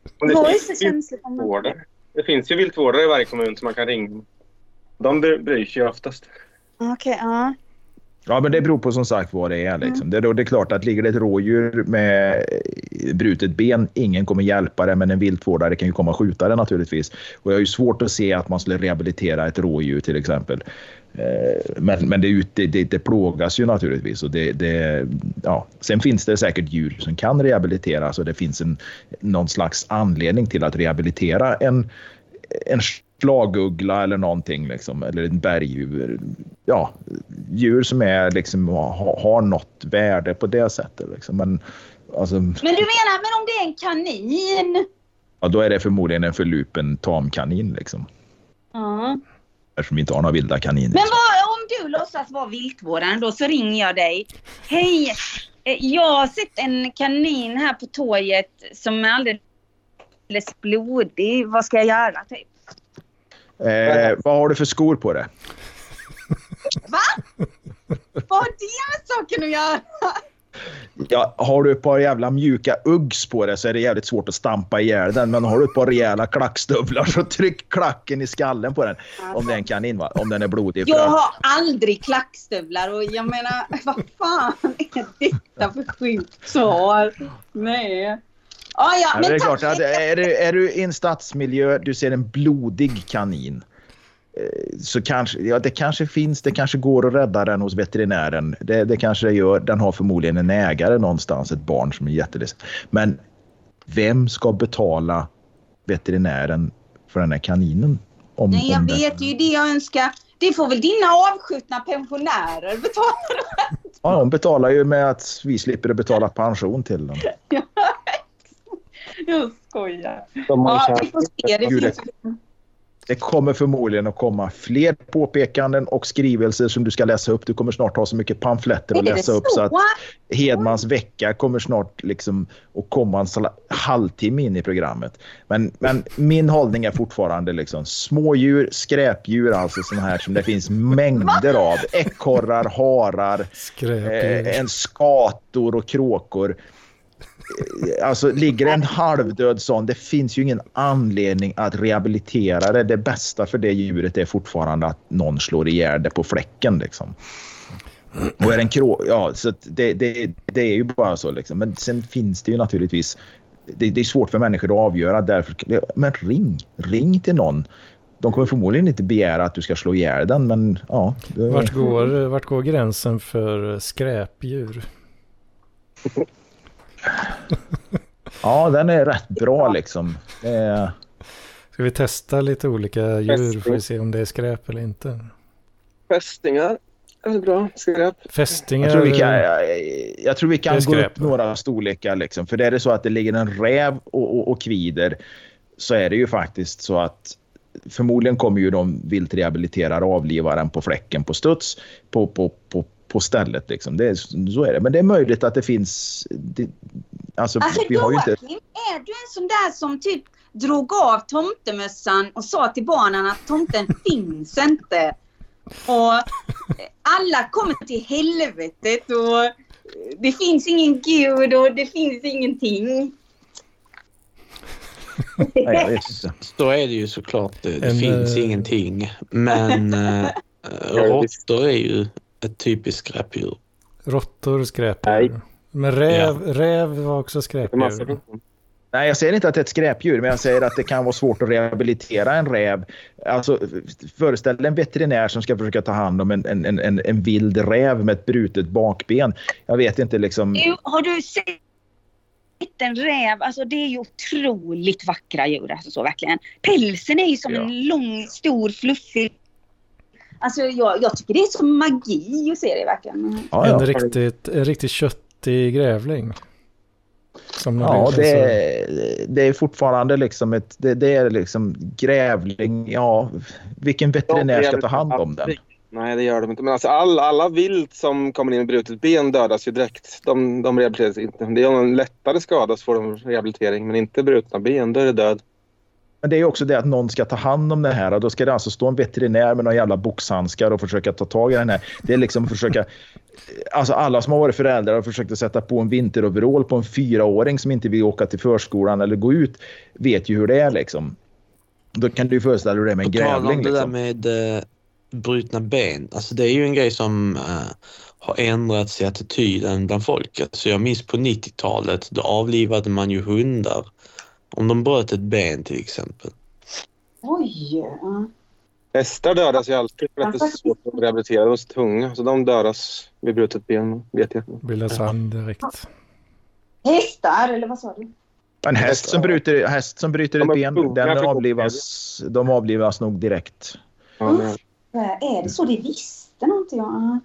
Det finns ju viltvårdare i varje kommun som man kan ringa. De bryr sig ju oftast. Okej, ja. Ja, men det beror på som sagt vad det är. Liksom. Det är klart att ligger det ett rådjur med brutet ben, ingen kommer hjälpa det, men en viltvårdare kan ju komma och skjuta det naturligtvis. Och jag har ju svårt att se att man skulle rehabilitera ett rådjur till exempel. Men det plågas ju naturligtvis. Och Sen finns det säkert djur som kan rehabiliteras och det finns någon slags anledning till att rehabilitera en slaguggla eller någonting liksom, eller en bergdjur. Ja, djur som är liksom har något värde på det sättet liksom. Men du menar, men om det är en kanin? Ja, då är det förmodligen en förlupen tamkanin liksom. Ja. Eftersom vi inte har några vilda kaniner. Men om du låtsas vara viltvårdaren då, så ringer jag dig. Hej, jag har sett en kanin här på torget som är alldeles blodig. Vad ska jag göra typ? Vad har du för skor på det? Va? Vad har det med saken att göra? Ja, har du ett par jävla mjuka uggs på det så är det jävligt svårt att stampa ihjäl den. Men har du ett par rejäla klackstövlar så tryck klacken i skallen på den. Om det är en kanin, va? Om den är blodig. Jag har aldrig klackstövlar och jag menar, vad fan är detta för sjukt svar? Nej. Men det är klart, är du i en stadsmiljö, du ser en blodig kanin, så kanske, det kanske går att rädda den hos veterinären. Det kanske det gör. Den har förmodligen en ägare någonstans, ett barn som är jätteledsen. Men vem ska betala veterinären för den här kaninen? Jag vet ju det jag önskar. Det får väl dina avskjutna pensionärer betala. Ja, de betalar ju med att vi slipper att betala pension till dem. Jag skojar. Det kommer förmodligen att komma fler påpekanden och skrivelser som du ska läsa upp. Du kommer snart ha så mycket pamfletter att läsa upp så att Hedmans vecka kommer snart liksom att komma en halvtimme in i programmet. Men min hållning är fortfarande liksom smådjur, skräpdjur, alltså sådana här som det finns mängder av. Ekorrar, harar, en skator och kråkor. Alltså ligger en halvdöd sån, det finns ju ingen anledning att rehabilitera det. Det bästa för det djuret är fortfarande att någon slår ihjäl det på fläcken liksom. Och är en så det är ju bara så liksom. Men sen finns det ju naturligtvis, det är svårt för människor att avgöra därför, men ring till någon. De kommer förmodligen inte begära att du ska slå ihjäl den, men ja. Vart går gränsen för skräpdjur? Ja, den är rätt bra liksom. Ska vi testa lite olika djur för att se om det är skräp eller inte? Fästingar är bra. Skräp. Fästingar. Jag tror vi kan gå upp några storlekar liksom. För det är det så att det ligger en räv och kvider, så är det ju faktiskt så att förmodligen kommer ju de vilt rehabiliterare avliva den på fläcken på studs på stället liksom. Så är det. Men det är möjligt att det finns alltså vi har ju inte... Är du en sån där som typ drog av tomtemössan och sa till barnen att tomten finns inte och alla kommer till helvetet och det finns ingen gud och det finns ingenting? Nej, så är det ju såklart. Det finns ingenting. Men råttor är ju ett typiskt skräpdjur. Råttor skräpdjur. Men räv var också skräpdjur. Nej, jag säger inte att det är ett skräpdjur, men jag säger att det kan vara svårt att rehabilitera en räv. Alltså, föreställ dig en veterinär som ska försöka ta hand om en vild räv med ett brutet bakben. Jag vet inte liksom... Har du sett en räv? Alltså det är ju otroligt vackra djur, alltså så verkligen. Pälsen är ju som en lång, stor, fluffig. Alltså jag tycker det är som magi att se det verkligen. En riktigt köttig grävling. Ja, det är fortfarande liksom det är liksom grävling. Ja, vilken veterinär ska ta hand om den? Nej, det gör de inte. Men alltså alla vilt som kommer in med brutet ben dödas ju direkt. De rehabiliteras inte. Det är en lättare skada så får de rehabilitering, men inte brutna ben, då är det död. Men det är också det att någon ska ta hand om det här och då ska det alltså stå en veterinär med några jävla boxhandskar och försöka ta tag i den här. Det är liksom försöka, alltså alla som har varit föräldrar och försökt att sätta på en vinteroverall på en 4-åring som inte vill åka till förskolan eller gå ut, vet ju hur det är liksom. Då kan du ju föreställa dig det med en grävling. Det där med brutna ben, alltså det är ju en grej som har ändrats i attityden bland folk. Alltså jag minns på 90-talet, då avlivade man ju hundar om de bröt ett ben till exempel. Oj. Hästar dödas ju alltid för att det är svårt att rehabilitera. De är tunga, så de dödas vid brutet ben. Vet jag. Bilda sand direkt. Hästar, eller vad sa du? En häst som bryter ett ben, de avlivas nog direkt. Är det så? Det visste nog inte jag.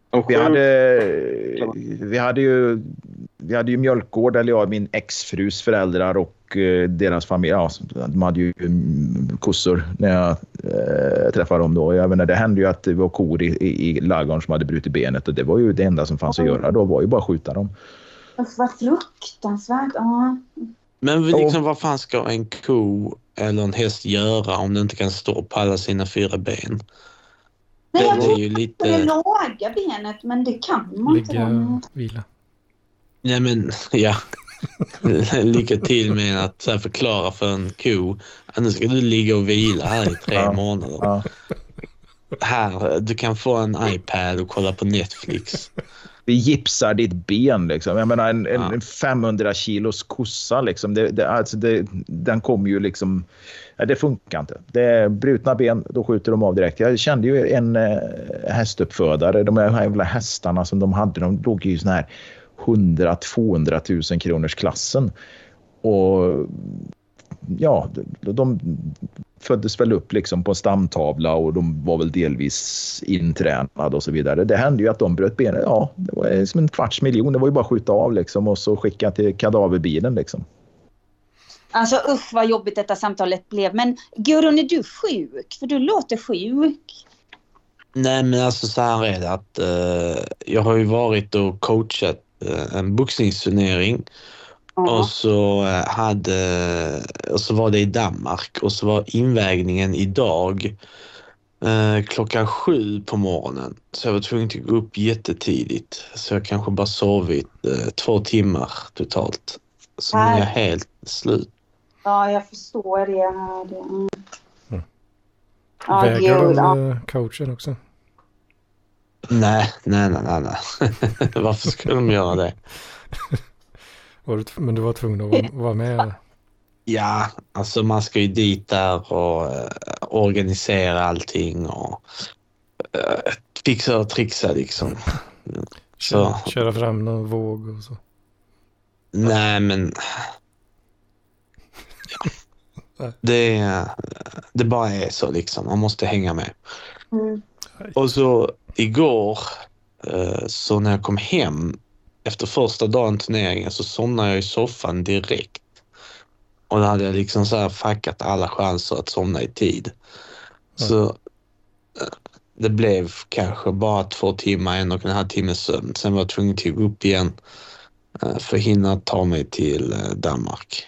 Vi hade ju mjölkgård, eller jag, min exfrus föräldrar och deras familj. Ja, de hade ju kossor när jag träffade dem då. Jag menar, det hände ju att det var kor i ladugården som hade brutit benet, och det var ju det enda som fanns att göra. Då var ju bara att skjuta dem. Vad fruktansvärt. Men liksom, vad fan ska en ko eller en häst göra om den inte kan stå på alla sina 4 ben? Nej, jag det är ju lite... det laga benet, men det kan man inte. Ligga, vila. Nej, men ja. Lycka till med att så här förklara för en ko att nu ska du ligga och vila här i 3 månader. Ja. Här, du kan få en iPad och kolla på Netflix. Vi gipsar ditt ben liksom. Jag menar en 500 kilos kossa liksom. Den kommer ju liksom... Ja, det funkar inte. Det är brutna ben, då skjuter de av direkt. Jag kände ju en hästuppfödare. De här jävla hästarna som de hade, de låg ju i sån här 100-200 000 kronors klassen. Och ja, de föddes väl upp liksom på en stamtavla, och de var väl delvis intränade och så vidare. Det hände ju att de bröt benet. Ja, det var som 250 000. Det var ju bara att skjuta av liksom, och så skicka till kadaverbilen liksom. Alltså usch vad jobbigt detta samtalet blev. Men Gurun, är du sjuk? För du låter sjuk. Nej, men alltså så här är det att jag har ju varit och coachat en boxningsturnering. Och så var det i Danmark, och så var invägningen idag klockan 7 på morgonen. Så jag var tvungen att gå upp jättetidigt. Så jag kanske bara sovit 2 timmar totalt. Så nu är jag helt slut. Ja, jag förstår det. Väger de coachen också? Nej. Varför skulle de göra det? Men du var tvungen att vara med? Ja, alltså man ska ju dit där och organisera allting och fixa och trixa liksom. Köra fram någon våg och så. Nej, men det bara är så liksom. Man måste hänga med. Och så igår så när jag kom hem efter första dagen turneringen så somnade jag i soffan direkt. Och då hade jag liksom så här fuckat alla chanser att somna i tid. Så det blev kanske bara 2 timmar, 1,5 timme sömn. Sen var jag tvungen att gå upp igen för att hinna ta mig till Danmark.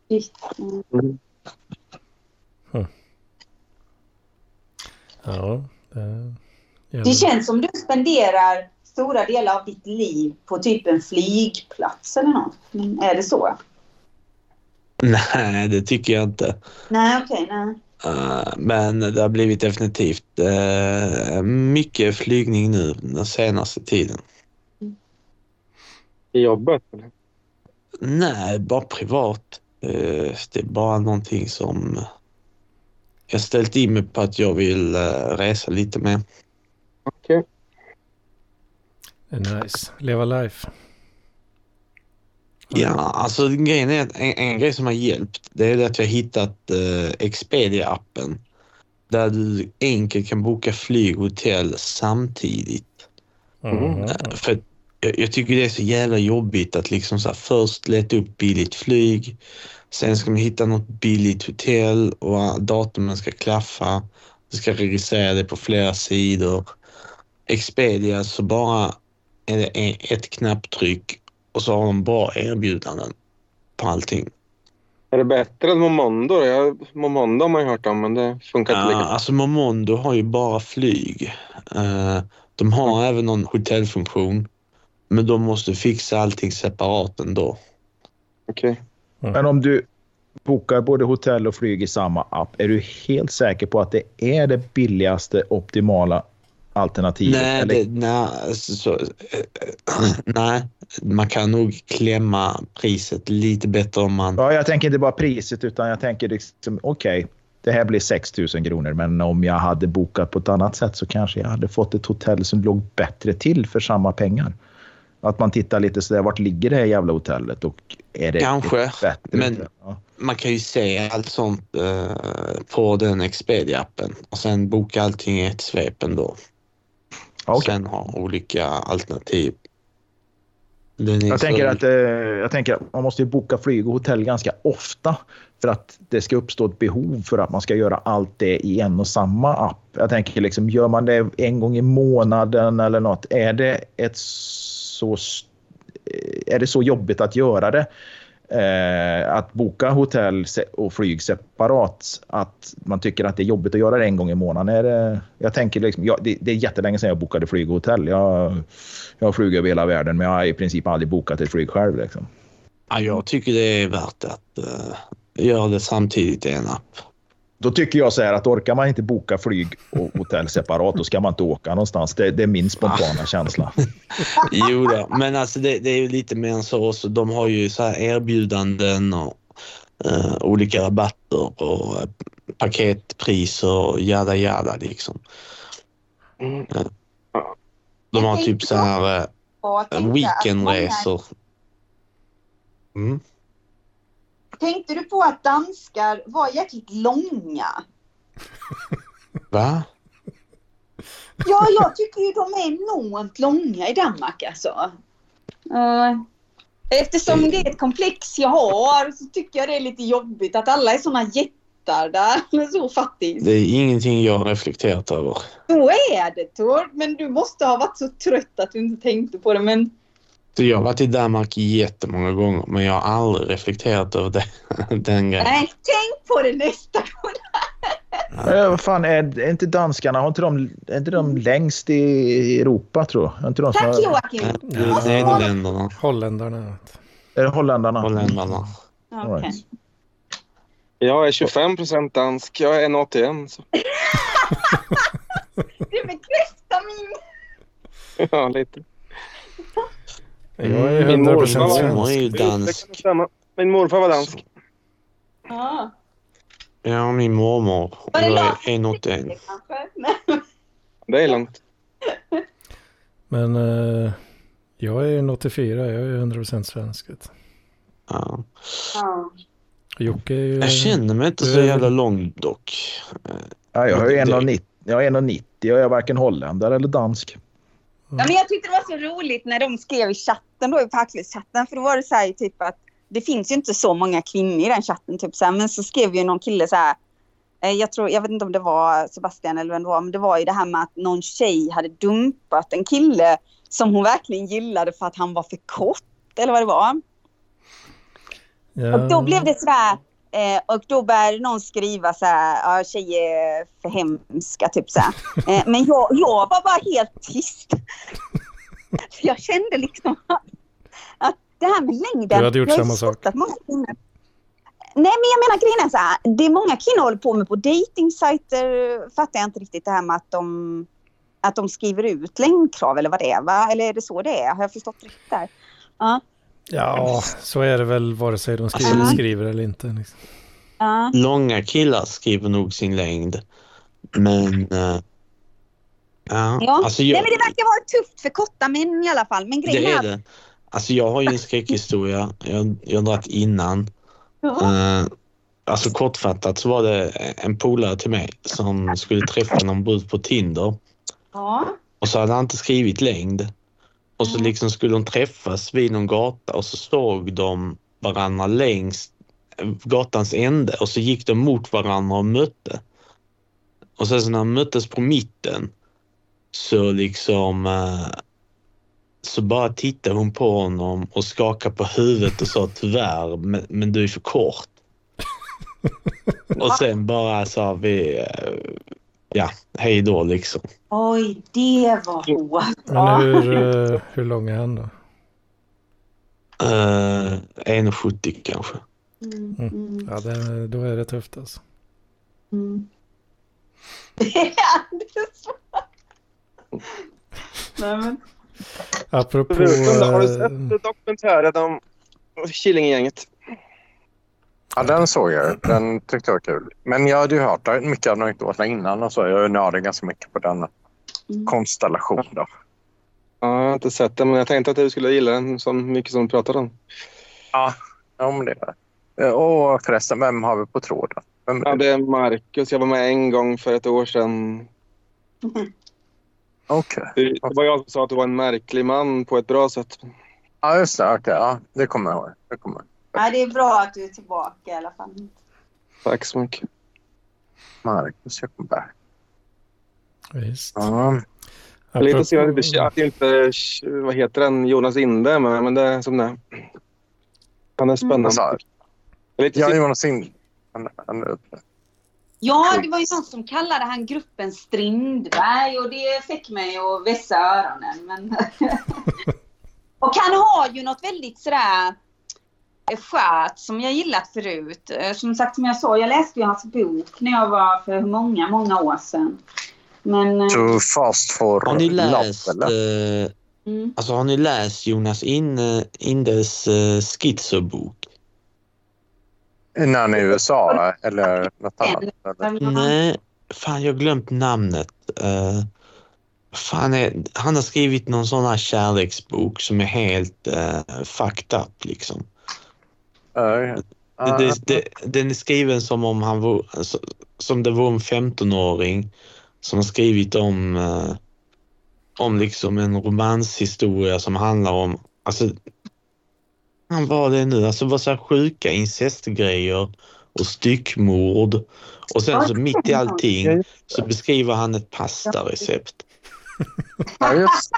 Ja, det känns som du spenderar stora delar av ditt liv på typ en flygplats eller något. Men är det så? Nej, det tycker jag inte. Nej, okej, nej. Men det har blivit definitivt mycket flygning nu den senaste tiden. I jobbet? Eller? Nej, bara privat. Det är bara någonting som jag ställt in mig på att jag vill resa lite med. Okej. Nice. Leva life. Ja, alltså grejen är att en grej som har hjälpt, det är att jag har hittat Expedia-appen där du enkelt kan boka flyg och hotell samtidigt. För jag tycker det är så jävla jobbigt att liksom så här, först leta upp billigt flyg, sen ska man hitta något billigt hotell och datumen ska klaffa, du ska registrera det på flera sidor. Expedia så bara är det ett knapptryck och så har de bra erbjudanden på allting. Är det bättre än Momondo? Momondo har man ju hört om, men det funkar inte lika. Alltså Momondo har ju bara flyg. De har även någon hotellfunktion, men de måste fixa allting separat ändå. Okej. Men om du bokar både hotell och flyg i samma app, är du helt säker på att det är det billigaste, optimala alternativet? Nej, man kan nog klämma priset lite bättre om man... Ja, jag tänker inte bara priset utan jag tänker liksom, okej, det här blir 6 000 kronor, men om jag hade bokat på ett annat sätt så kanske jag hade fått ett hotell som låg bättre till för samma pengar. Att man tittar lite så där, vart ligger det här jävla hotellet och är det kanske bättre? Men man kan ju se allt sånt på den Expedia-appen och sen boka allting i ett svep ändå. Okay. Sen ha olika alternativ. Jag tänker att man måste ju boka flyg och hotell ganska ofta för att det ska uppstå ett behov för att man ska göra allt det i en och samma app. Jag tänker liksom, gör man det en gång i månaden eller något, är det så jobbigt att göra det? Att boka hotell och flyg separat, att man tycker att det är jobbigt att göra det en gång i månaden. Jag tänker liksom, det är jättelänge sedan jag bokade flyg och hotell. Jag har flugit över hela världen, men jag har i princip aldrig bokat ett flyg själv. Liksom. Ja, jag tycker det är värt att göra det samtidigt i en app. Då tycker jag så här att orkar man inte boka flyg och hotell separat, då ska man inte åka någonstans. Det är min spontana känsla. Jo då, men alltså det är ju lite mer än så också. De har ju så här erbjudanden och olika rabatter och paketpriser och jada liksom. De har typ så här weekendresor. Tänkte du på att danskar var jäkligt långa? Va? Ja, jag tycker ju de är enormt långa i Danmark alltså. Eftersom det är ett komplex jag har så tycker jag det är lite jobbigt att alla är såna jättar där. Så fattigt. Det är ingenting jag har reflekterat över. Så är det, Tor. Men du måste ha varit så trött att du inte tänkte på det. Men... Så jag har varit i Danmark jättemånga gånger, men jag har aldrig reflekterat över den grejen. Nej, tänk på det nästa gång. Vad fan, är inte danskarna, är inte de längst i Europa, tror jag? Inte de Tack, Joakim. Det är Nederländerna. Holländarna. Är det holländarna? Holländarna. All right. Jag är 25% dansk. Jag är 1,81. Så. Det bekräftar min... Ja, lite. Jag är 100% svensk. Min morfar var dansk. Ja. Ja, min mormor. Jag är 1,81. Det är långt. Men jag är 84. Jag är 100% svensk. Ja. Jocke är ju... Jag känner mig inte så jävla lång dock. Ja, jag är 1,90. Jag är 1,90 och jag är varken holländare eller dansk. Ja, men jag tyckte det var så roligt när de skrev i chatten då, i Parklivschatten, för då var det så här typ att det finns ju inte så många kvinnor i den chatten typ så här, men så skrev ju någon kille så här, jag vet inte om det var Sebastian eller vem det var, men det var ju det här med att någon tjej hade dumpat en kille som hon verkligen gillade för att han var för kort eller vad det var. Ja. Och då blev det så där, och då började någon skriva så här, ja, tjejer är för hemska typ så här. Men jag var bara helt tyst. Jag kände liksom att det här med längden... Du hade gjort samma sak. Nej, men jag menar grejen är så här, det är många kvinnor håller på med på datingsajter, fattar jag inte riktigt det här med att de skriver ut längdkrav eller vad det är, va? Eller är det så det är? Har jag förstått rätt där? Ja. Ja, så är det väl vare sig de skriver eller inte. Liksom. Långa killar skriver nog sin längd. Men... ja. Alltså nej, men det verkar vara tufft för korta män i alla fall. Men det är det. Alltså jag har ju en skräckhistoria. Jag har dragit innan. Alltså kortfattat så var det en polare till mig som skulle träffa någon brud på Tinder. Ja. Och så hade han inte skrivit längd. Och så liksom skulle de träffas vid någon gata och så såg de varandra längs gatans ände och så gick de mot varandra och mötte. Och sen så när de möttes på mitten så liksom så bara tittade hon på honom och skakade på huvudet och sa tyvärr, men du är för kort. Och sen bara sa vi ja, hej då liksom. Oj, det var hårt. Men hur lång är han då? 1,70 kanske. Ja, då är det tufft alltså. Ja, det är så. Nej, men. Apropå... Har du sett dokumentären om Killinggänget? Ja, den såg jag. Den tyckte jag var kul. Men jag hade ju hört mycket av anekdoterna innan och så. Jag nördade ganska mycket på den konstellation då. Ja, jag har inte sett den, men jag tänkte att du skulle gilla den så mycket som du pratade om. Ja, men det är det. Och förresten, vem har vi på tråden? Ja, det är Marcus. Jag var med en gång för ett år sedan. Okej. Det var jag som sa att du var en märklig man på ett bra sätt. Ja, just det. Okej. Ja, det kommer jag ihåg. Ja, det är bra att du är tillbaka i alla fall. Tack så mycket. Marcus, jag kommer back. Visst. Ja. Lite synd att inte, vad heter den, Jonas Inde, men det är som det. Han är spännande. Ja, Jonas Inde. Ja, det var ju någon som kallade han gruppen Strindberg och det fick mig att vässa öronen. Men och han har ju något väldigt sådär skönt som jag gillat förut. Som sagt, som jag sa, jag läste ju hans bok när jag var för många år sedan. Men Too fast for har ni läst alltså har ni läst Jonas Indes schizobok? När han är i USA eller något annat? Eller? Nej, fan jag har glömt namnet. Han har skrivit någon sån här kärleksbok som är helt fucked up liksom. Den är skriven som om han var, som det var en 15-åring som har skrivit om liksom en romanshistoria som handlar om, alltså han var det nu, alltså var så här sjuka incestgrejer och styckmord och sen så mitt i allting så beskriver han ett pastarecept. Ja, just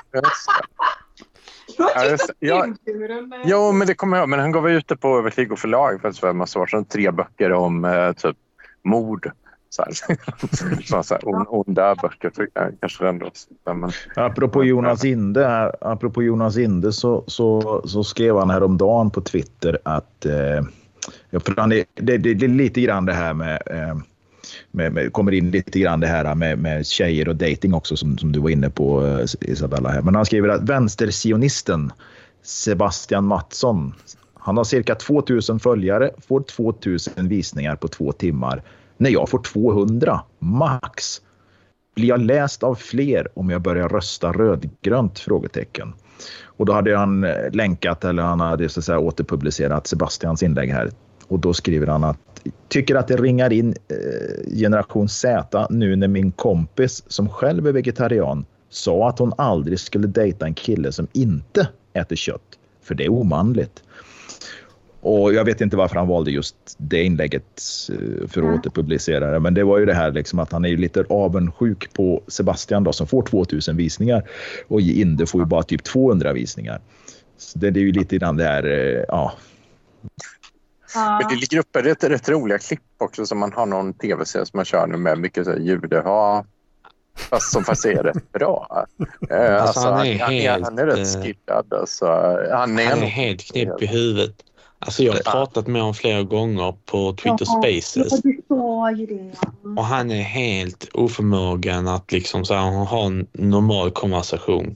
ja, men det kommer jag ihåg. Men han gav ut det på Vertigo förlag för en massa år sedan. 3 böcker om typ mord. Så här onda böcker kanske ändå. Men, apropå Jonas Inde så skrev han häromdagen på Twitter att det är lite grann det här med kommer in lite grann det här med tjejer och dating också som du var inne på, Isabella här. Men han skriver att vänstersionisten Sebastian Mattsson, han har cirka 2000 följare, får 2000 visningar på 2 timmar. När jag får 200 max. Blir jag läst av fler om jag börjar rösta rödgrönt? Frågetecken. Och då hade han länkat, eller han hade så att säga återpublicerat Sebastians inlägg här. Och då skriver han att tycker att det ringar in generation Z nu när min kompis som själv är vegetarian sa att hon aldrig skulle dejta en kille som inte äter kött. För det är omanligt. Och jag vet inte varför han valde just det inlägget för att återpublicera det. Men det var ju det här liksom att han är lite avundsjuk på Sebastian då, som får 2000 visningar. Och Inde får ju bara typ 200 visningar. Så det är ju lite grann det här, ja. Men det ligger uppe rätt roliga klipp också som man har någon tv-serie som man kör nu med mycket så här judehat. Fast som faktiskt är rätt bra. Alltså, han är rätt skillad. Alltså, han är helt knäpp i huvudet. Alltså jag har pratat med honom flera gånger på Twitter Spaces. Och han är helt oförmögen att liksom så här, ha en normal konversation.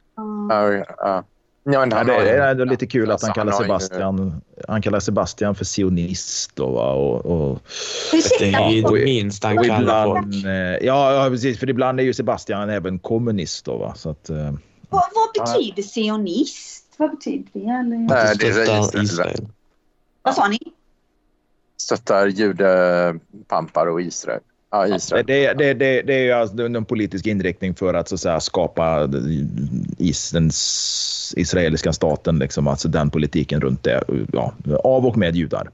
Ja, men det är ändå lite kul att han kallar Sebastian för sionist då, va? Och det är det minst han kallar folk. Ja, precis, för ibland är ju Sebastian även kommunist då, va? Så att, vad betyder sionist? Vad betyder det? Nej, det är Israel. Vad sa ni? Stöttar judepampar och Israel. Ja, Israel. Det är ju alltså en politisk inriktning för att så att säga skapa den israeliska staten liksom, alltså den politiken runt det, ja, av och med judar.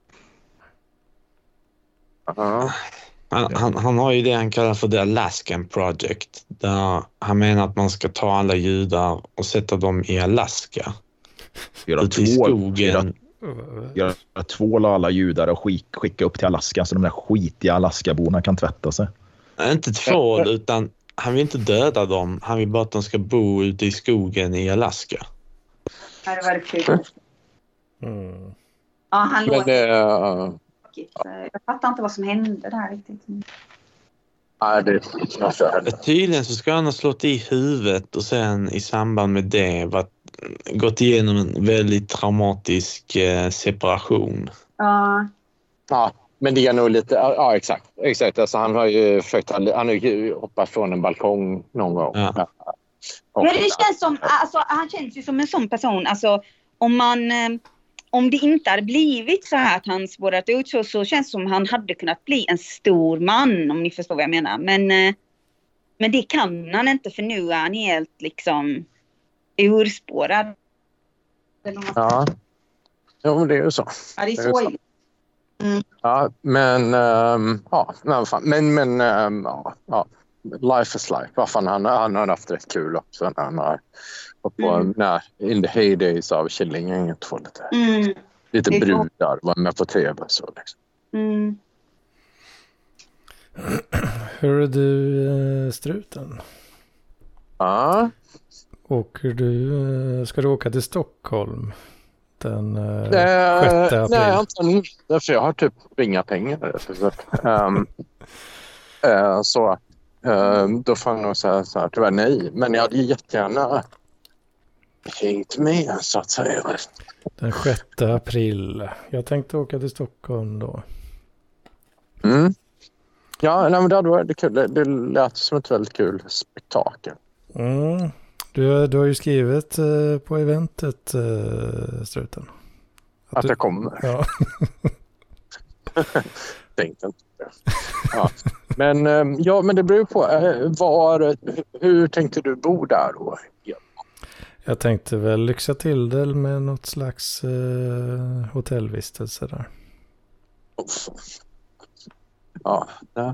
Han har ju det han kallar för The Alaskan Project, där han menar att man ska ta alla judar och sätta dem i Alaska. Ute i skogen. Göra tvål alla judar och skicka upp till Alaska så de där skitiga Alaskaborna kan tvätta sig. Inte tvål, utan han vill inte döda dem. Han vill bara att de ska bo ute i skogen i Alaska. Ja, det var det kul. Ja, han låter... Jag fattar inte vad som hände där riktigt. Nej, Tydligen så ska han ha slått i huvudet och sen i samband med det gått igenom en väldigt traumatisk separation. Ja. Ja, men det är nog lite... Ja, exakt. Alltså, han har ju försökt... Han har ju hoppat från en balkong någon gång. Ja. Men det känns som... Alltså, han känns ju som en sån person. Alltså, om det inte hade blivit så här att han spårat ut så känns det som han hade kunnat bli en stor man, om ni förstår vad jag menar. Men det kan han inte, för nu är han helt liksom urspårad. Ja. Jo, men det är ju så. Ja, det är så. Ja, men... life is life. Vad fan, han har haft rätt kul också när han har på in the heydays av Killingen 2 lite brudar, var med på tv så liksom. Hör du, Struten? Ja. Ska du åka till Stockholm den 6 april? Nej, antagligen inte, för jag har typ inga pengar. Så då får jag nog säga så här, tyvärr nej. Men jag hade jättegärna hängt med, så att säga. Den 6 april. Jag tänkte åka till Stockholm då. Ja, nej, men det hade varit kul. Det lät som ett väldigt kul spektakel. Du har ju skrivit på eventet, Struten. Att jag kommer. Ja. Tänkte inte. Ja. Men det beror på. Hur tänkte du bo där då? Jag tänkte väl lyxa till det med något slags hotellvistelse där. Ja.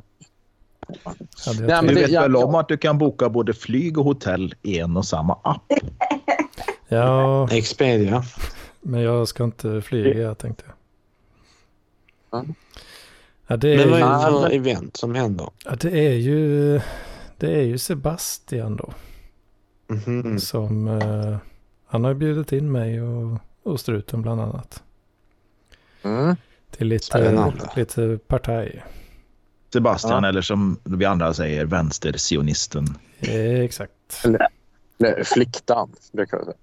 Du vet väl om att du kan boka både flyg och hotell i en och samma app? Ja. Expedia. Men jag ska inte flyga, tänkte jag. Ja, men vad är det för event som händer? Ja, det är ju Sebastian då. Som han har bjudit in mig och Struten bland annat. Till lite partaj. Sebastian, eller som vi andra säger, vänstersionisten. Exakt. Eller fliktan, det kan jag säga.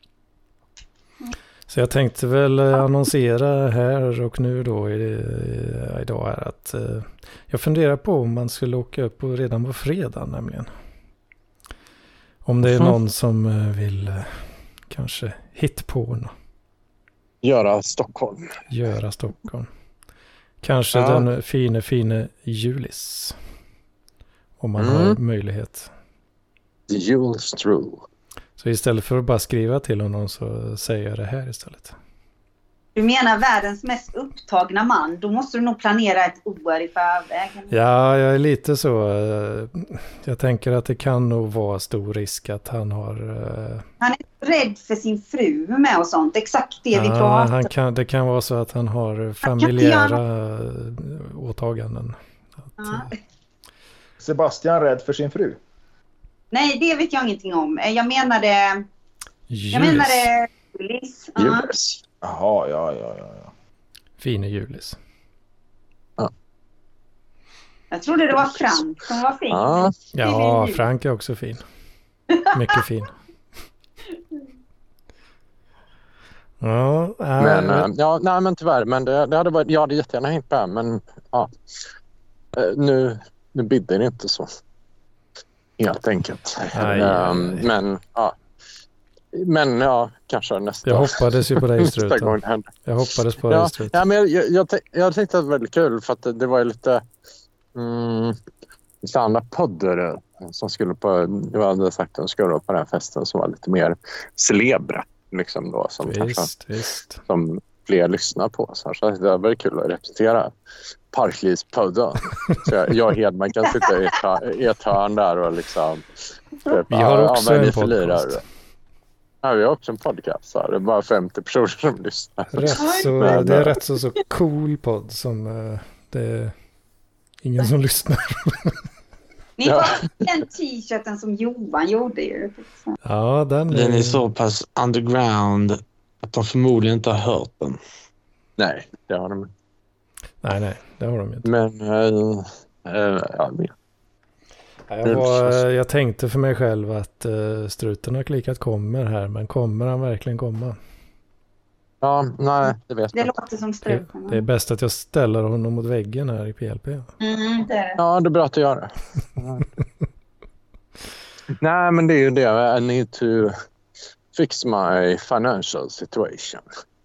Så jag tänkte väl annonsera här och nu då idag är att jag funderar på om man skulle åka upp och redan på fredag nämligen. Om det är någon som vill kanske hit på Göra Stockholm. Kanske den fine Julis. Om man har möjlighet. The Julis True. Så istället för att bara skriva till honom så säger jag det här istället. Du menar världens mest upptagna man? Då måste du nog planera ett år i förväg. Ja, jag är lite så. Jag tänker att det kan nog vara stor risk att han har... Han är rädd för sin fru med och sånt. Exakt det vi pratar. Det kan vara så att han har familjära åtaganden. Sebastian rädd för sin fru? Nej, det vet jag ingenting om. Jag menade Julis. Jaha, ja. Fine Julis. Ja. Jag trodde det var Frank som var fin. Ja, Frank är också fin. Mycket fin. Men tyvärr. Men det hade varit, jag hade jättegärna hängt med. Men nu bidde det inte så. Helt enkelt. Men kanske nästa. Jag hoppades ju på dig, Struten. Jag hoppades på dig, Struten. Ja, men jag tänkte att det var väldigt kul för att det var lite andra poddar som skulle på, jag hade sagt att de skulle på den här festen som var lite mer celebra liksom då, som visst. Som fler lyssnar på, så det var väldigt kul att representera Parklivspodden. Så jag och Hedman kan sitta i ett hörn där och liksom vi har också en podcast. Ja, vi har också en podcast. Så det är bara 50 personer som lyssnar. Det är rätt så cool podd som det är ingen som lyssnar. Ni har den t-shirten som Johan gjorde ju. Ja, den är så pass underground att de förmodligen inte har hört den. Nej, det har de inte. Nej, det har de inte. Men Jag tänkte för mig själv att struten har klickat kommer här, men kommer han verkligen komma? Ja, nej, det vet jag. Det låter som struten. Det är bäst att jag ställer honom mot väggen här i PLP. Det är det. Ja, det är bra att du gör det. Nej, men det är ju det. I need to fix my financial situation.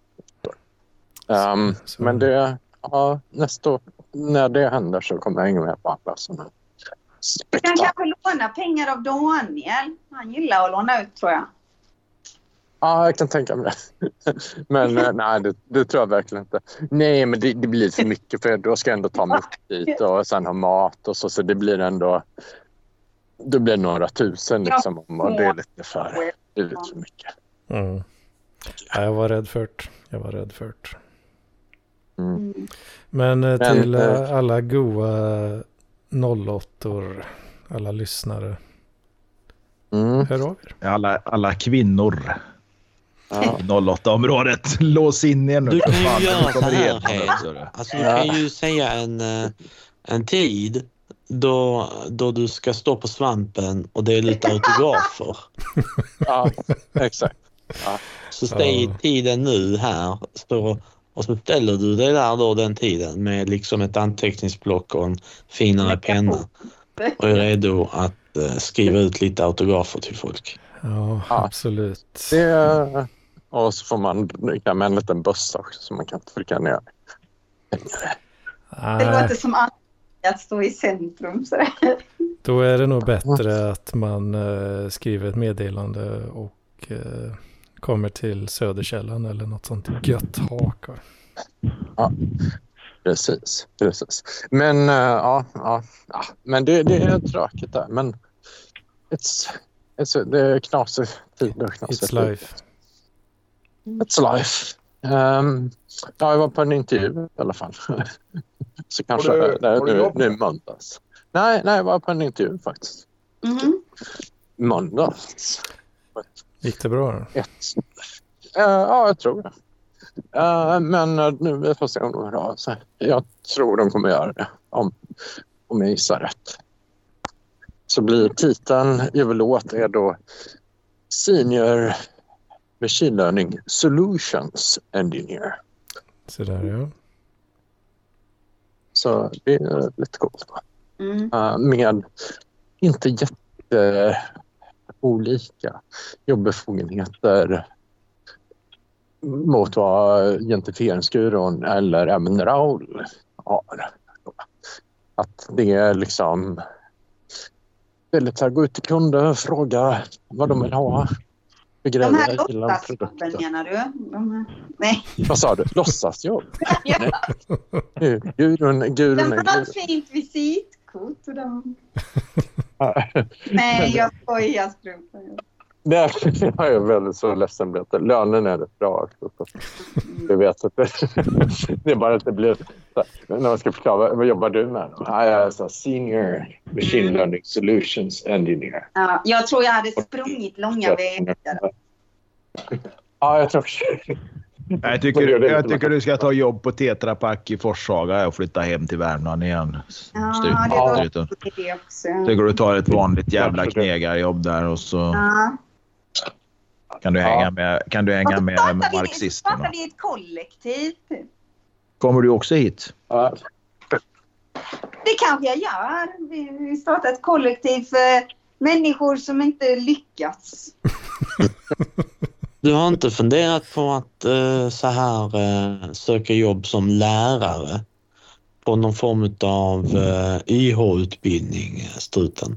Men det, nästa år, när det händer så kommer jag hänga med på alla sådana här Du kan kanske låna pengar av Daniel. Han gillar att låna ut, tror jag. Ja, jag kan tänka mig det. Men nej, det tror jag verkligen inte. Nej, men det blir för mycket, för då ska jag ändå ta mig upp dit och sen ha mat och så det blir ändå... Det blir några tusen liksom, och det är lite för mycket. Mm. Ja, jag var rädd för det. Men till alla goa 08-or, alla lyssnare. Hör av er. Alla kvinnor i 08-området. Lås in er nu. Du kan ju göra så här. Alltså, du kan ju säga en tid då du ska stå på Svampen och dela ut autografer. Ja, exakt. Ja. Så stäng tiden nu här. Och så ställer du dig där då den tiden med liksom ett anteckningsblock och en finare penna. Och är redo att skriva ut lite autografer till folk. Ja, absolut. Och så får man med en liten bössa också så man kan trycka ner pengar. Det låter som att stå i centrum. Så då är det nog bättre att man skriver ett meddelande och kommer till Söderkällan eller något sånt gött hak. Ja, precis. Men men det är tråkigt där. Men det är knasigt tid. It's life. It's life. Jag var på en intervju i alla fall. Så kanske nu måndags. Nej, jag var på en intervju faktiskt. Måndags. Gick det bra då? Ja, jag tror det. Men nu får se om de hör av sig. Jag tror de kommer göra det om jag gissar rätt. Så blir titeln i låt är då Senior Machine Learning Solutions Engineer. Så där, ja. Så det är lite coolt. Med inte olika jobbbefogenheter mot vad identifieringsbyrån eller även Raul har. Att det är liksom väldigt att gå ut till kunder och fråga vad de vill ha. De här låtsasjobben menar du? Nej. Vad sa du? Låtsasjobb? Nej. Gurun de har ett fint visitkort. Och Nej, jag skojar, strupen. Det är väldigt så ledsen berätta. Lönen är rätt bra. Jag vet att det är bara att det blir när man ska förklara, vad jobbar du med? Jag är så Senior Machine Learning Solutions Engineer. Ja, jag tror jag hade sprungit långa vägar. Ja, jag tror jag tycker du ska ta jobb på Tetra Pak i Forshaga och flytta hem till Värmland igen. Det också. Tycker du tar ett vanligt jävla knegarjobb där och så kan du hänga med marxisterna. Startar vi ett kollektiv? Kommer du också hit? Ja. Det kanske jag gör. Vi startar ett kollektiv för människor som inte lyckats. Du har inte funderat på att söka jobb som lärare på någon form av YH-utbildning, struten?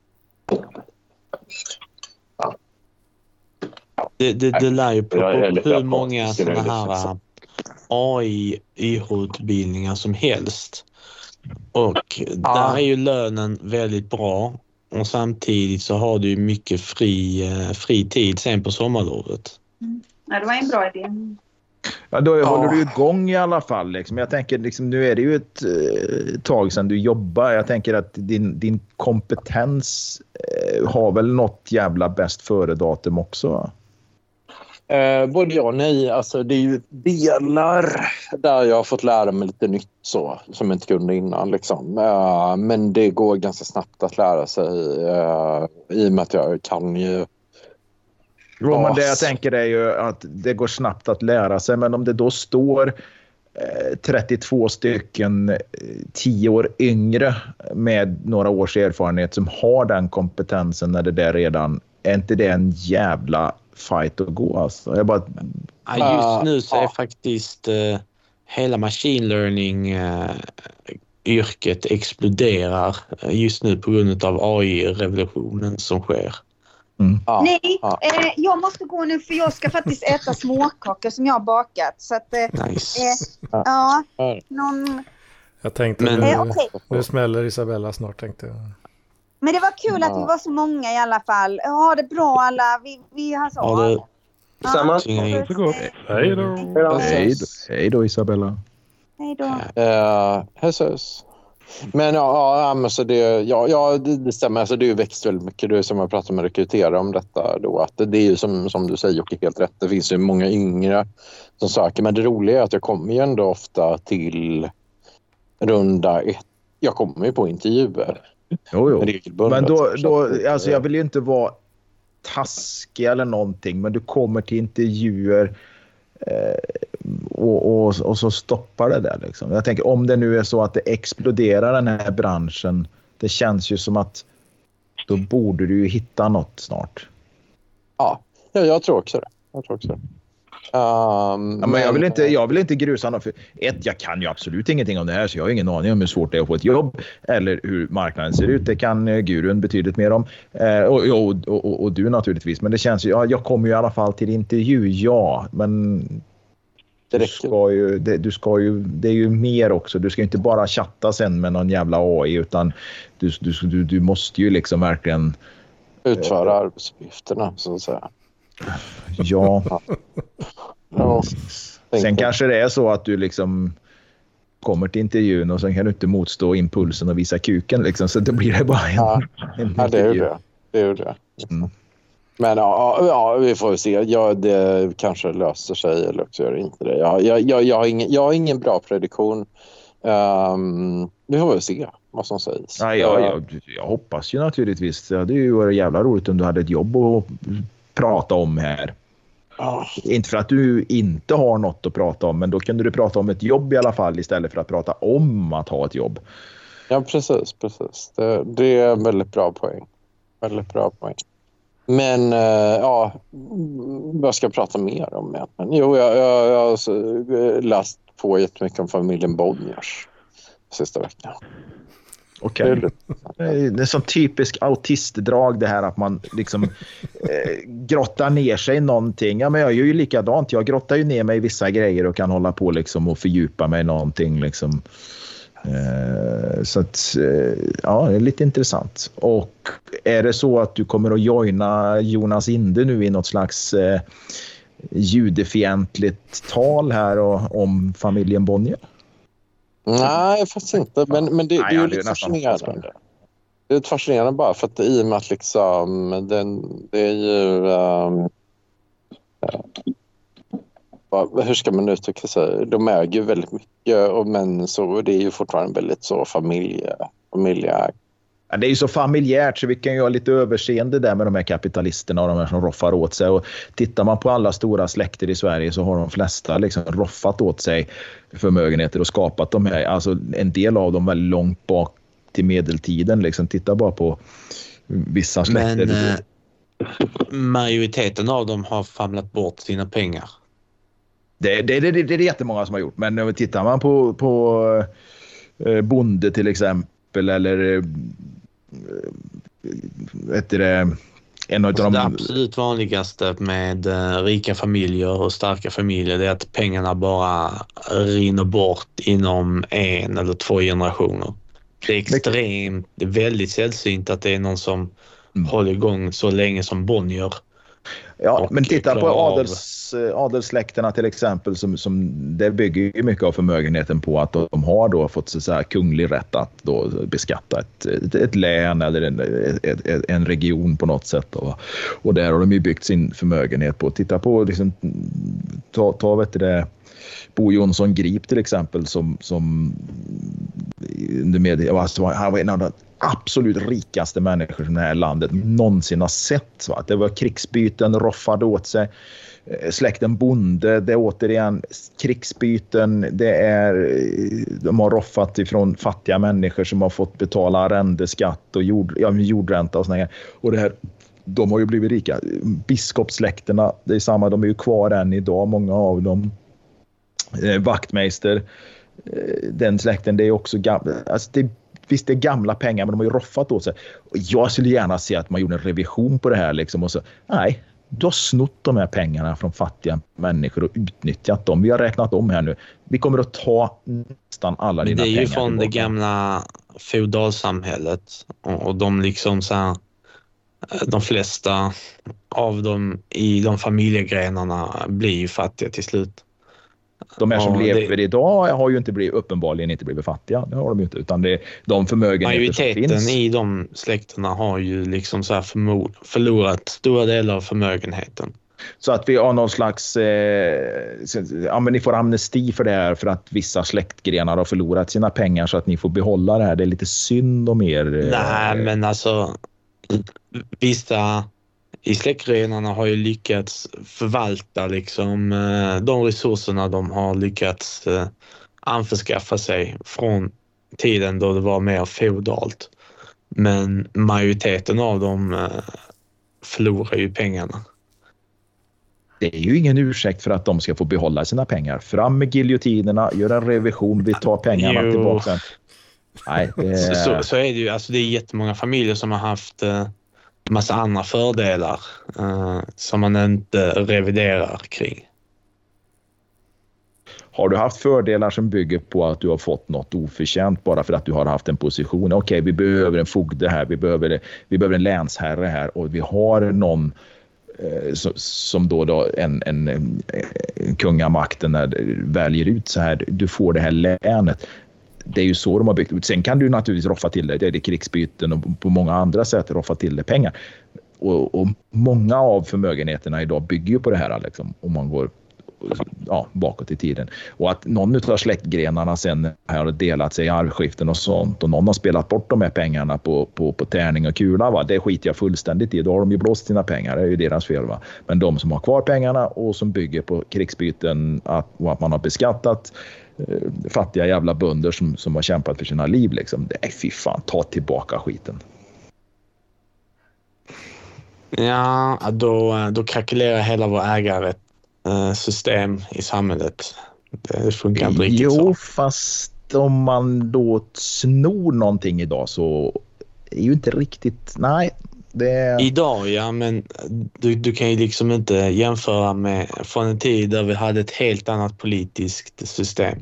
Det lär ju på hur många sådana här AI-YH-utbildningar som helst. Och där är ju lönen väldigt bra. Och samtidigt så har du ju mycket fri tid sen på sommarlovet. Ja, det var en bra idé. Ja, då håller du igång i alla fall. Liksom. Jag tänker, liksom, nu är det ju ett tag sedan du jobbar. Jag tänker att din kompetens har väl något jävla bäst före datum också, va? Både ja och nej. Alltså, det är ju delar där jag har fått lära mig lite nytt så, som jag inte kunde innan. Liksom. Men det går ganska snabbt att lära sig i och med att jag kan ju... Jo, men det jag tänker är ju att det går snabbt att lära sig. Men om det då står 32 stycken 10 år yngre med några års erfarenhet som har den kompetensen när det där redan... Är inte det en jävla fight att gå? Alltså? Jag bara... Just nu så är faktiskt hela machine learning yrket exploderar just nu på grund av AI-revolutionen som sker. Nej, jag måste gå nu för jag ska faktiskt äta småkakor som jag har bakat. Så att, nice. Jag tänkte nu smäller Isabella snart, tänkte jag. Men det var kul att vi var så många i alla fall. Ha det bra alla. Vi har så. Samma. Hej då Isabella. Hej då. Hejsös. Men men så det stämmer. Alltså, det är ju växt väldigt mycket. Det är som jag pratade med rekryterare om detta då, att det är ju som du säger Jocke, helt rätt. Det finns ju många yngre som söker, men det roliga är att jag kommer ju ändå ofta till runda 1. Jag kommer ju på intervjuer. Jo. Men då alltså jag vill ju inte vara taskig eller någonting, men du kommer till intervjuer och så stoppar det där liksom. Jag tänker, om det nu är så att det exploderar den här branschen, det känns ju som att då borde du ju hitta något snart. Ja, jag tror också det. Men jag vill inte grusa något. För jag kan ju absolut ingenting om det här, så jag har ingen aning om hur svårt det är att få ett jobb eller hur marknaden ser ut. Det kan Gurun betydligt mer om. Och du naturligtvis. Men det känns ju, jag kommer ju i alla fall till intervju, men det är ju mer också. Du ska ju inte bara chatta sen med någon jävla AI, utan du måste ju liksom verkligen utföra arbetsuppgifterna, så att säga. Ja. Sen kanske det är så att du liksom kommer till intervjun och sen kan du inte motstå impulsen och visa kuken liksom, så då blir det bara en intervju. Det är ju det. Men vi får se. Det kanske löser sig eller också gör det inte det. Jag har ingen bra prediktion. Vi får väl se vad som sägs. Jag hoppas ju naturligtvis. Det hade ju varit jävla roligt om du hade ett jobb att prata om här. Inte för att du inte har något att prata om, men då kunde du prata om ett jobb i alla fall istället för att prata om att ha ett jobb. Ja, precis. Det är en väldigt bra poäng. Men vad ska jag prata mer om egentligen? Jo, jag har läst på jättemycket om familjen Bonniers sista veckan. Okej. Det är så typisk autistdrag det här att man liksom grottar ner sig i någonting. Ja, men jag gör ju likadant. Jag grottar ju ner mig i vissa grejer och kan hålla på liksom och fördjupa mig i någonting liksom. Så att det är lite intressant. Och är det så att du kommer att joina Jonas Inde nu i något slags judefientligt tal här om familjen Bonnier? Nej, faktiskt inte. Men det är ju lite fascinerande. Det är fascinerande bara för att i och med att liksom det är ju hur ska man uttrycka sig? De äger ju väldigt mycket, men så det är ju fortfarande väldigt så familjeägt. Ja, det är ju så familjärt så vi kan ju ha lite överseende där med de här kapitalisterna och de här som roffar åt sig. Och tittar man på alla stora släkter i Sverige så har de flesta liksom roffat åt sig förmögenheter och skapat de här. Alltså en del av dem väldigt långt bak till medeltiden. Liksom. Titta bara på vissa släkter. Men majoriteten av dem har famlat bort sina pengar. Det är jättemånga som har gjort. Men tittar man på bonde till exempel eller en av det absolut vanligaste med rika familjer och starka familjer är att pengarna bara rinner bort inom 1 eller 2 generationer. Det är väldigt sällsynt att det är någon som håller igång så länge som Bonnier Ja, men titta på adelssläkterna till exempel, som det bygger ju mycket av förmögenheten på att de har då fått så här kunglig rätt att då beskatta ett län eller en region på något sätt, och där har de ju byggt sin förmögenhet på. Titta på liksom, ta vet du det, Bo Jonsson Grip till exempel, som alltså, han var en av de absolut rikaste människor som det här landet någonsin har sett. Va? Det var krigsbyten, roffade åt sig. Släkten Bonde, det är återigen krigsbyten. De har roffat ifrån fattiga människor som har fått betala arrendeskatt och jordränta och såna här. Och det här, de har ju blivit rika. Biskopssläkterna, det är samma, de är ju kvar än idag, många av dem. Vaktmäster, den släkten, det är också alltså visst, det är gamla pengar, men de har ju roffat åt sig. Och jag skulle gärna se att man gjorde en revision på det här liksom, och så, nej, du har snott de här pengarna från fattiga människor och utnyttjat dem. Vi har räknat om här nu. Vi kommer att ta nästan alla dina pengar. Det är ju från det gamla feodalsamhället, och de liksom så här, de flesta av dem i de familjegrenarna blir ju fattiga till slut. De här som lever idag har ju uppenbarligen inte blivit fattiga. Det har de ju inte, utan det är de förmögenheter som finns. Majoriteten i de släkterna har ju liksom så här förlorat stora delar av förmögenheten. Så att vi har någon slags men ni får amnesti för det här, för att vissa släktgrenar har förlorat sina pengar, så att ni får behålla det här. Det är lite synd om er. Nej, men alltså vissa i släktgrenarna har ju lyckats förvalta liksom de resurserna de har lyckats anförskaffa sig från tiden då det var mer feodalt. Men majoriteten av dem förlorar ju pengarna. Det är ju ingen ursäkt för att de ska få behålla sina pengar. Fram med giljotinerna, gör en revision, vi tar pengarna tillbaka. Nej, så är det ju. Alltså, det är jättemånga familjer som har haft massa andra fördelar som man inte reviderar kring. Har du haft fördelar som bygger på att du har fått något oförtjänt bara för att du har haft en position? Okej, vi behöver en fogde här, vi behöver en länsherre här, och vi har någon som då en kungamakten väljer ut så här, du får det här länet. Det är ju så de har byggt ut. Sen kan du naturligtvis roffa till det. Det är krigsbyten och på många andra sätt roffa till det pengar. Och många av förmögenheterna idag bygger ju på det här liksom, om man går bakåt i tiden. Och att någon av släktgrenarna sen har delat sig i arvskiften och sånt, och någon har spelat bort de här pengarna på tärning och kula, va? Det skiter jag fullständigt i. Då har de ju blåst sina pengar. Det är ju deras fel, va? Men de som har kvar pengarna och som bygger på krigsbyten och att man har beskattat fattiga jävla bönder som har kämpat för sina liv liksom. Det är fy fan, ta tillbaka skiten. Ja, då krackelerar hela vår ägarsystem i samhället. Det funkar inte riktigt så. Jo, fast om man då snor någonting idag så är ju inte riktigt, nej. Idag, ja, men du kan ju liksom inte jämföra med från en tid där vi hade ett helt annat politiskt system.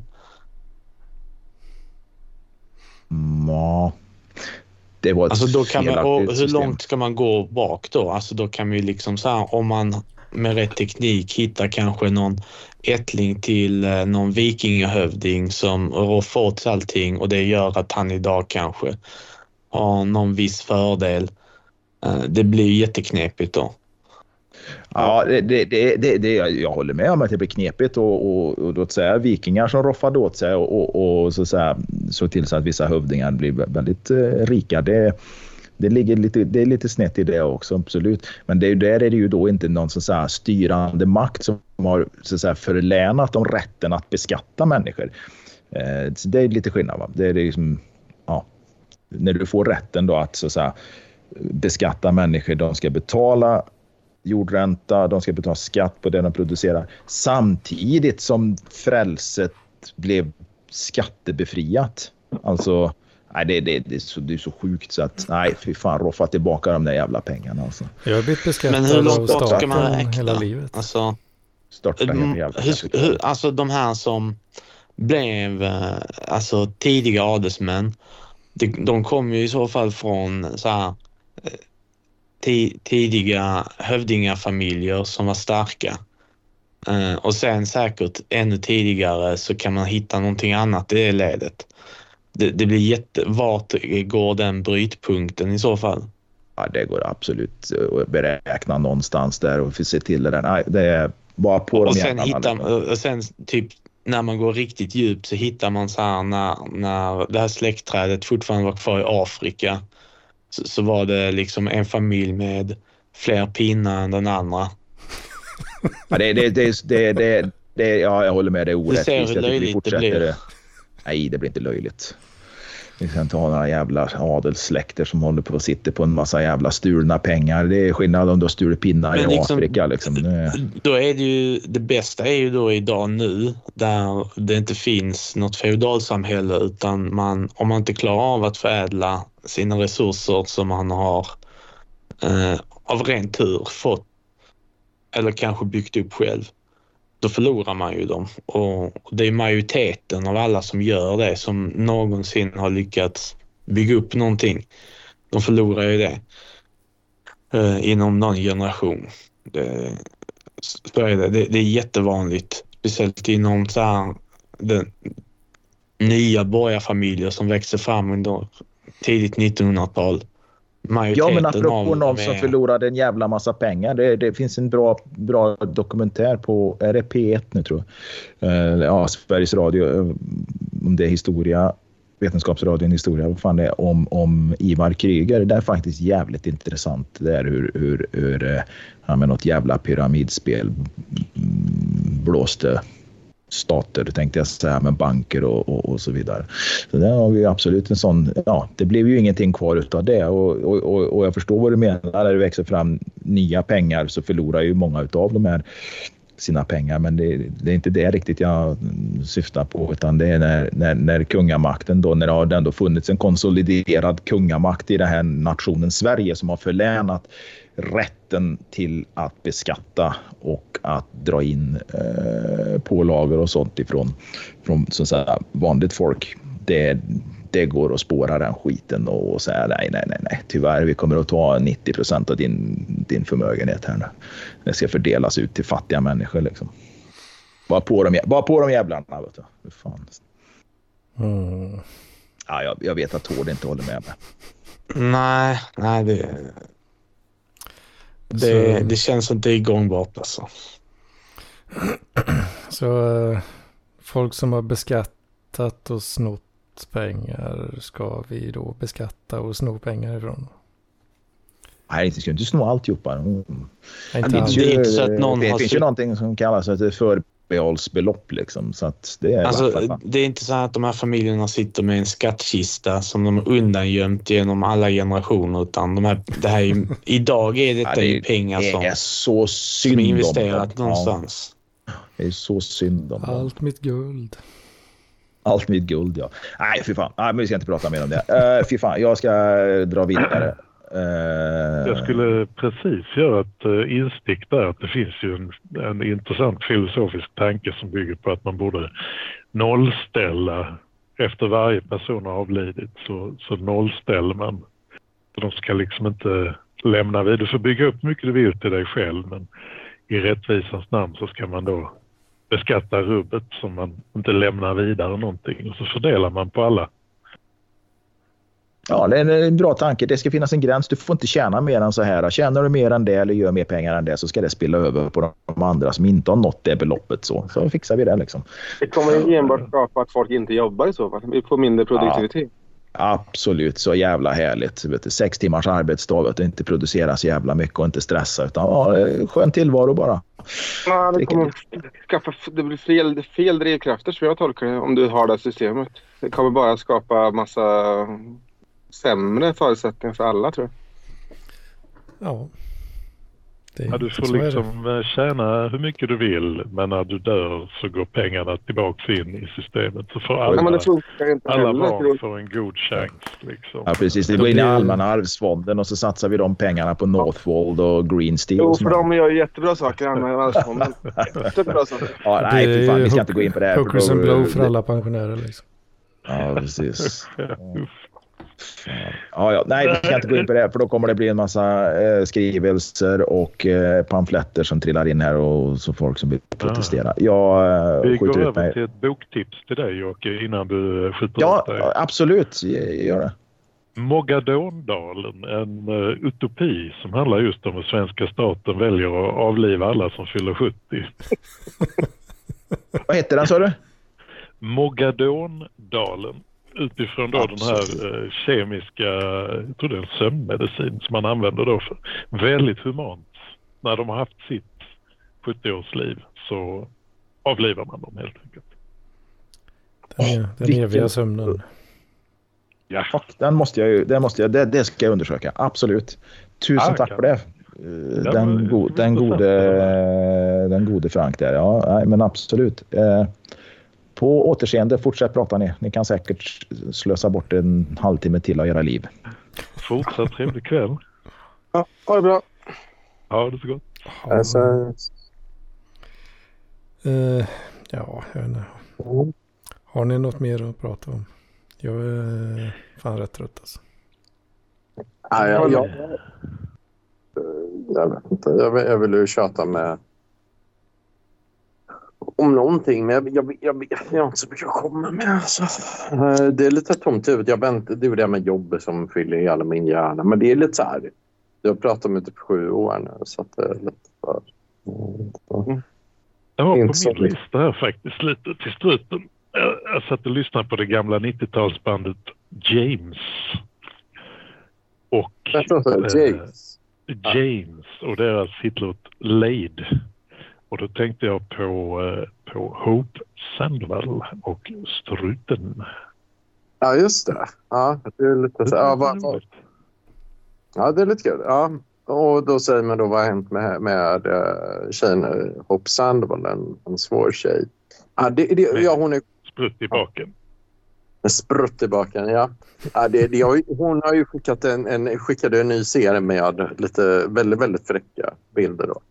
Ja, det var ett alltså då kan man, och hur system. långt ska man gå bak då? Alltså då kan vi liksom så här, om man med rätt teknik hittar kanske någon ättling till någon vikingahövding som roffar åt allting, och det gör att han idag kanske har någon viss fördel. Det blir jätteknepigt då. Ja, jag håller med om att det blir knepigt, och då säga vikingar som roffade åt sig och så säga så till så att vissa hövdingar blir väldigt rika. Det är lite snett i det också, absolut. Men där är det ju då inte någon så här styrande makt som har så att säga förlänat om rätten att beskatta människor. Så det är lite skillnad, va? Det är liksom, ja, när du får rätten då att så att säga beskatta människor, de ska betala jordränta, de ska betala skatt på det de producerar, samtidigt som frälset blev skattebefriat. Alltså, nej, det är så sjukt så att, nej, fy fan, roffa tillbaka de där jävla pengarna. Alltså. Jag har blivit beskattad. Men hur långt bort ska man räkna? Hela livet. Alltså, Störta de här som blev alltså tidiga adelsmän, de kom ju i så fall från så här tidiga hövdingafamiljer som var starka. Och sen säkert ännu tidigare så kan man hitta någonting annat i det ledet. Det blir vart går den brytpunkten i så fall? Ja, det går absolut att beräkna någonstans där och se till det där. Nej, det är bara på och sen typ när man går riktigt djupt så hittar man så här när det här släktträdet fortfarande var kvar i Afrika så var det liksom en familj med fler pinnar än den andra. Ja, jag håller med, det är orättvist. Du ser hur löjligt det blir. Nej, det blir inte löjligt. Vi kan inte ha några jävla adelssläkter som håller på att sitta på en massa jävla stulna pengar. Det är skillnad om du har stulit pinnar i Afrika. Liksom. Då är det ju, det bästa är ju då idag nu där det inte finns något feodalsamhälle utan om man inte klarar av att förädla sina resurser som man har av ren tur fått eller kanske byggt upp själv. Då förlorar man ju dem. Och det är majoriteten av alla som gör det som någonsin har lyckats bygga upp någonting. De förlorar ju det inom någon generation. Det är jättevanligt. Speciellt inom så här, den nya borgarfamiljer som växer fram under tidigt 1900-tal. Ja, men apropå någon som förlorade en jävla massa pengar. Det finns en bra dokumentär på P1 nu tror jag. Sveriges Radio, om det är historia, Vetenskapsradion historia, vad fan det är, om Ivar Kryger. Det är faktiskt jävligt intressant. Det är hur han med något jävla pyramidspel blåste stater, tänkte jag säga, med banker och så vidare. Så där har vi absolut en sån, det blev ju ingenting kvar utav det och jag förstår vad du menar, när det växer fram nya pengar så förlorar ju många utav de här sina pengar, men det är inte det riktigt jag syftar på, utan det är när kungamakten då, när det har ändå funnits en konsoliderad kungamakt i den här nationen Sverige som har förlänat rätten till att beskatta och att dra in pålagor och sånt från så att säga, vanligt folk. Det går att spåra den skiten och säga nej, tyvärr, vi kommer att ta 90% av din förmögenhet här nu. Det ska fördelas ut till fattiga människor liksom. Bara på de jävlarna, vet du. Hur fan. Ja, jag vet att Tord inte håller med mig. Nej, det känns inte igångbart alltså. Så folk som har beskattat och snott pengar ska vi då beskatta och sno pengar ifrån? Nej, det ska inte sno alltihopa. Det finns ju någonting som kallas ett förbehållsbelopp liksom, så att det är alltså, det är inte så att de här familjerna sitter med en skattkista som de har undangömt genom alla generationer, utan idag är detta ju pengar som är investerat någonstans. Det är så synd om allt mitt guld. Allt mitt guld, ja. Nej, fy fan. Nej, men vi ska inte prata mer om det. Fy fan, jag ska dra vidare. Jag skulle precis göra ett instick där. Att det finns ju en intressant filosofisk tanke som bygger på att man borde nollställa efter varje person har avlidit. Så nollställer man. Så de ska liksom inte lämna vid. Du får bygga upp mycket du vill till dig själv, men i rättvisans namn så ska man då beskatta rubbet som man inte lämnar vidare någonting, och så fördelar man på alla. Ja, det är en bra tanke. Det ska finnas en gräns. Du får inte tjäna mer än så här. Tjänar du mer än det eller gör mer pengar än det så ska det spilla över på de andra som inte har nått det beloppet. Så fixar vi det liksom. Det kommer ju enbart skapa att folk inte jobbar i så fall. Vi får mindre produktivitet. Ja, absolut, så jävla härligt. 6 timmars arbetsdag och inte producera så jävla mycket och inte stressa, utan skön tillvaro bara. Ja, det blir fel drivkrafter som jag tolkar det, om du har det systemet. Det kommer bara skapa massa sämre förutsättningar för alla, tror jag. Ja. Du får liksom tjäna hur mycket du vill, men när du dör så går pengarna tillbaka in i systemet. Så får alla barn får en god chans. Liksom. Ja, precis. Det går in i allmänna arvsfonden och så satsar vi de pengarna på Northvolt och Green Steel. Jo, för de gör jättebra saker i allmänna arvsfonden. Jättebra saker. Ja, nej, fan, vi ska inte gå in på det här. Focus and blow för alla pensionärer liksom. Ja, precis. Ja. Nej, vi kan inte gå in på det, för då kommer det bli en massa skrivelser och pamfletter som trillar in här och så folk som vill protestera. Vi går över till ett boktips till dig, Jocke, innan du skjuter upp dig. Ja, absolut. Gör det. Mogadondalen, en utopi som handlar just om att svenska staten väljer att avliva alla som fyller 70. Vad heter den, sa du? Mogadondalen. Utifrån då den här kemiska, jag tror det är en sömnmedicin som man använder då för väldigt humant. När de har haft sitt 70-årsliv så avlivar man dem helt enkelt. Den eviga sömnen. Ja. Det ska jag undersöka. Absolut. Tusen tack för det. Den gode Frank där. Ja, nej, men absolut. På återseende, fortsätt prata ni. Ni kan säkert slösa bort en halvtimme till av era liv. Fortsatt trevlig kväll. Ja, ha det bra. Ja, det är så gott. Ja, jag vet inte. Har ni något mer att prata om? Jag är fan rätt trött alltså. Jag vet inte. Jag vill ju tjata med om någonting, men jag har inte så mycket att komma med. Alltså. Det är lite tomt huvud. Det är det med jobbet som fyller hela min hjärna. Men det är lite så här. Jag har pratat med typ 7 år nu, så att det är lite för... Jag har på min lista här faktiskt lite till struten. Jag satt och lyssnade på det gamla 90-talsbandet James. Och James och deras hitlåt Laid. Och då tänkte jag på Hope Sandwell och Struten. Ja, just det. Ja, det är lite så. Ja, det är lite kul. Ja. Och då säger man då vad har hänt med tjejen Hope Sandwell, en svår tjej. Ja, hon är sprutt i baken. Sprutt i baken, ja. Hon har ju skickade en ny serie med lite väldigt, väldigt fräcka bilder då.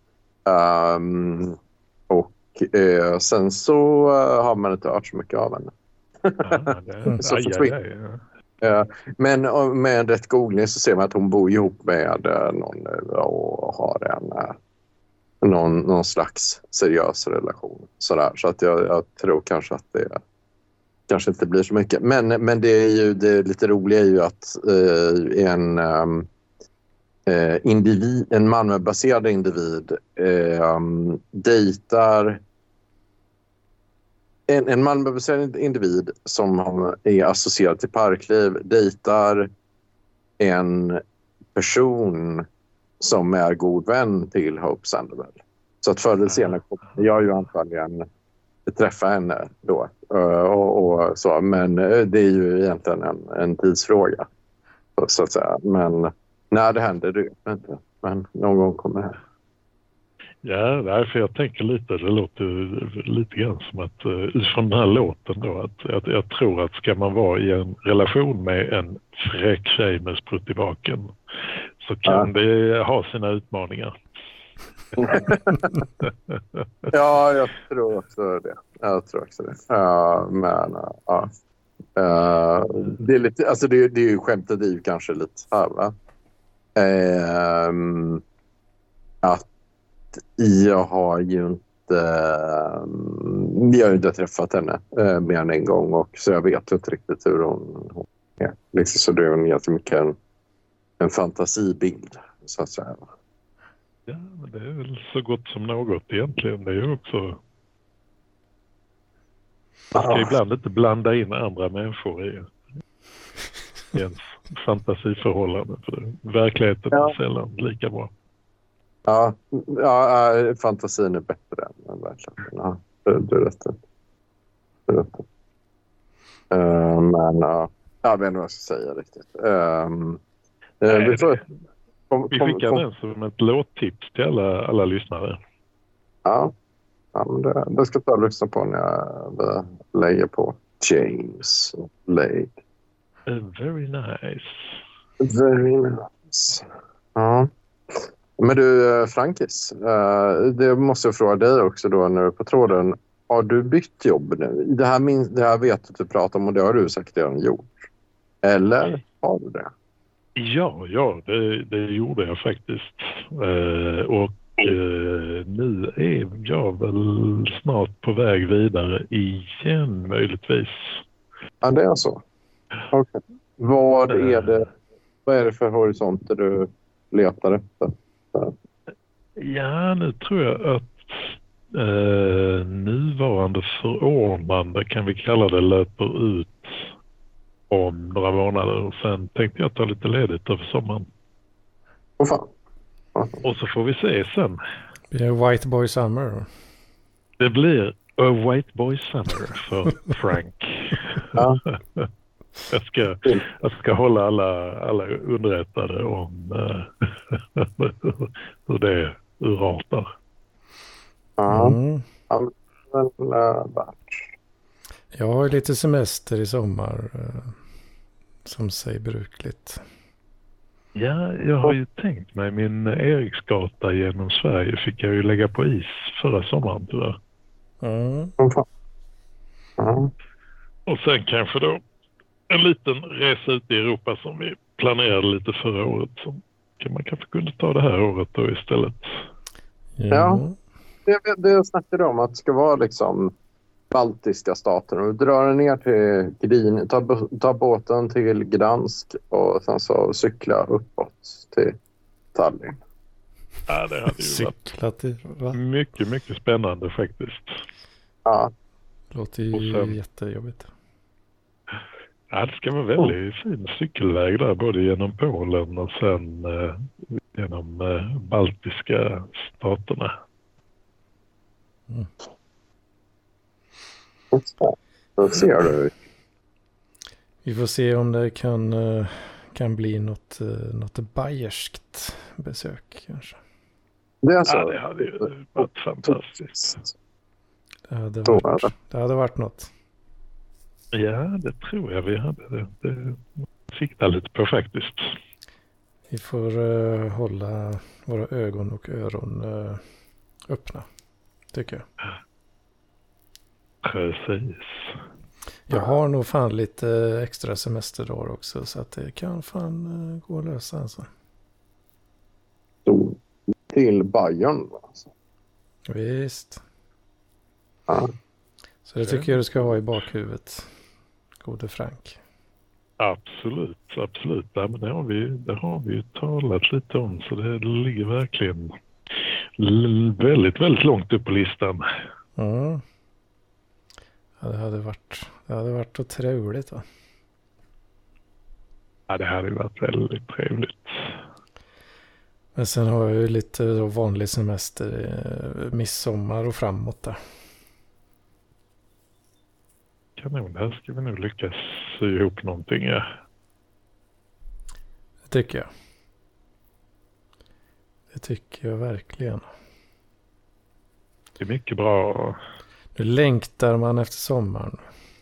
Sen så har man inte hört så mycket av henne. Men med ett googling så ser man att hon bor ihop med någon och har någon slags seriös relation. Sådär. Så att jag tror kanske att det kanske inte blir så mycket. Men det är ju det lite roliga är ju att en Malmöbaserad individ dejtar en Malmöbaserad individ som är associerad till Parkliv dejtar en person som är god vän till Hope Sandwell. Så att förr eller senare kommer jag ju antagligen träffa henne då och så, men det är ju egentligen en tidsfråga så att säga. Men när det händer det inte, men någon gång kommer det. Ja, därför jag tänker lite, det låter lite grann som att utifrån den här låten då, att jag tror att ska man vara i en relation med en fräck tjej med sprutt i baken så kan det ha sina utmaningar. Ja, jag tror också det. Det är lite, alltså det är ju skämtet, det är ju kanske lite här, va? Att jag har ju inte träffat henne mer än en gång, och så jag vet inte riktigt hur hon är. Liksom, så det är en jättemycket en fantasibild så att säga. Ja, men det är väl så gott som något egentligen. Det är ju också... Man ska ibland inte blanda in andra människor i ens fantasiförhållande. För verkligheten är sällan lika bra. Ja, fantasin är bättre än verkligheten. Ja, du är rätt. Men jag vet inte vad jag ska säga riktigt. Vi skickar den som ett låttips till alla lyssnare. Ja, men det ska jag lyssna på när jag lägger på James Lake. Very nice. Very nice. Ja. Men du, Frankis, det måste jag fråga dig också då när du är på tråden. Har du bytt jobb nu? Det här vet du pratar om, och det har du säkert redan gjort. Eller? Har du det? Ja, det gjorde jag faktiskt. Nu är jag väl snart på väg vidare igen, möjligtvis. Ja, det är så. Okay. Vad är det för horisonter du letar efter? Ja, nu tror jag att nuvarande förordnande, kan vi kalla det, löper ut om några månader. Och sen tänkte jag ta lite ledigt över sommaren. Åh fan. Och så får vi se sen. Det blir White Boy Summer. Det blir A White Boy Summer för Frank. Ja. Jag ska hålla alla underrättade om hur det urartar. Ja. Mm. Jag har lite semester i sommar, som sig brukligt. Ja, jag har ju tänkt mig min Eriksgata genom Sverige fick jag ju lägga på is förra sommaren tyvärr. Mm. Och sen kanske då en liten resa ut i Europa som vi planerade lite förra året. Som man kanske kunde ta det här året då istället. Ja, det snackade om att det ska vara liksom baltiska stater. Och drar ner till Gdynia, ta båten till Gdansk och sen så cykla uppåt till Tallinn. Ja, det hade ju varit mycket, mycket spännande faktiskt. Ja. Låter ju jättejobbigt. Ja, det ska vara väldigt fin cykelväg där, både genom Polen och sen genom baltiska staterna. Mm. Då ser du. Vi får se om det kan bli något bayerskt besök kanske. Det är så. Ja, det hade ju varit fantastiskt. Det hade varit något. Ja, det tror jag vi hade. Det siktar lite på faktiskt. Vi får hålla våra ögon och öron öppna, tycker jag. Precis. Jag har nog fan lite extra semesterdagar också, så att det kan fan gå att lösa alltså. Till Bayern alltså. Visst. Ja. Så det tycker jag du ska ha i bakhuvudet, gode Frank. Absolut. Ja, men det har vi ju talat lite om, så det ligger verkligen väldigt, väldigt långt upp på listan. Mm. Ja, det hade varit otroligt, va? Ja, det hade varit väldigt trevligt. Men sen har jag ju lite vanlig semester, midsommar och framåt där. Kanon, här ska vi nog lyckas sy ihop någonting, ja. Det tycker jag. Det tycker jag verkligen. Det är mycket bra. Nu längtar man efter sommaren.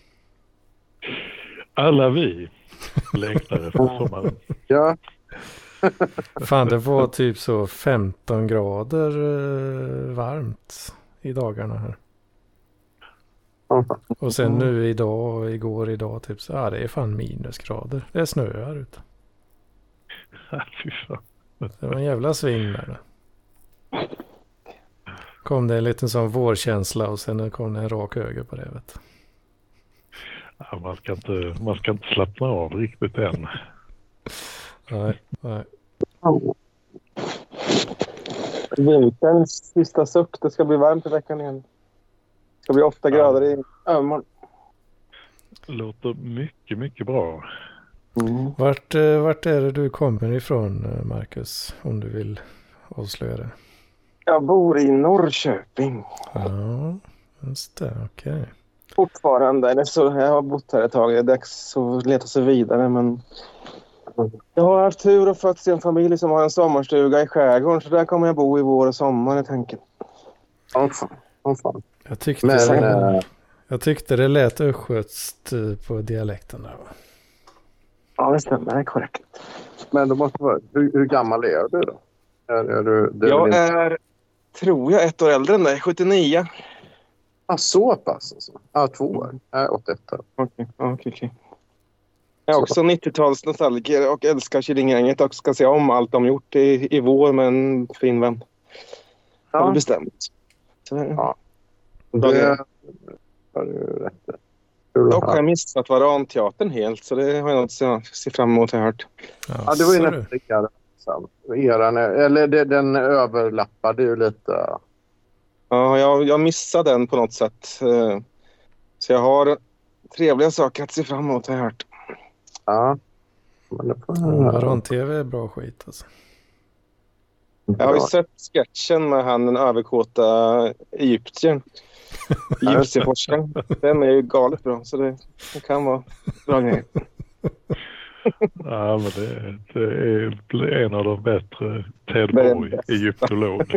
Alla vi längtar efter sommaren. Ja. Fan, det var typ så 15 grader varmt i dagarna här. Och sen nu igår typ så, det är fan minusgrader. Det är snö här ute. Fy fan. Det var en jävla sving där. Kom det en liten sån vårkänsla och sen kom det en rak höger på det, vet. Ja, man ska inte slappna av riktigt än. Nej. Vinterns sista suck. Det ska bli varmt i veckan igen. Det ska bli 8 grader i övermorgon. Låter mycket, mycket bra. Mm. Vart är det du kommer ifrån, Marcus, om du vill avslöja det? Jag bor i Norrköping. Ja, just det, okej. Fortfarande. Eller så, jag har bott här ett tag. Det är dags att leta sig vidare, men jag har haft tur och fått en familj som har en sommarstuga i skärgården, så där kommer jag bo i vår och sommar i tanken. Fan. Jag tyckte det lät östgötskt på dialekten där, va? Ja, det stämmer. Det är korrekt. Men det måste vara, hur gammal är du då? Jag är, tror jag, 1 år äldre än dig. 79. Så pass alltså. 2 år. 81. Okej. Jag är också 90-tals nostalgiker och älskar Killinggänget och ska se om allt de gjort i vår med en fin vän. Ja. Har du bestämt. Så, Ja. Det har du rätt i. dock har jag missat Varanteatern helt, så det har jag något att se fram emot, har jag hört. Ja, det var ju nästan den överlappade ju lite. Ja, jag missade den på något sätt. Så jag har trevliga saker att se fram emot, har jag hört. Ja. Varan-TV är bra skit alltså. Jag har ju sett sketchen med han den överkåta Egyptien. Egyptieforskaren. Den är ju galet bra, så det kan vara bra grejer. Ja, men det är en av de bättre. Ted Boy, egyptolog.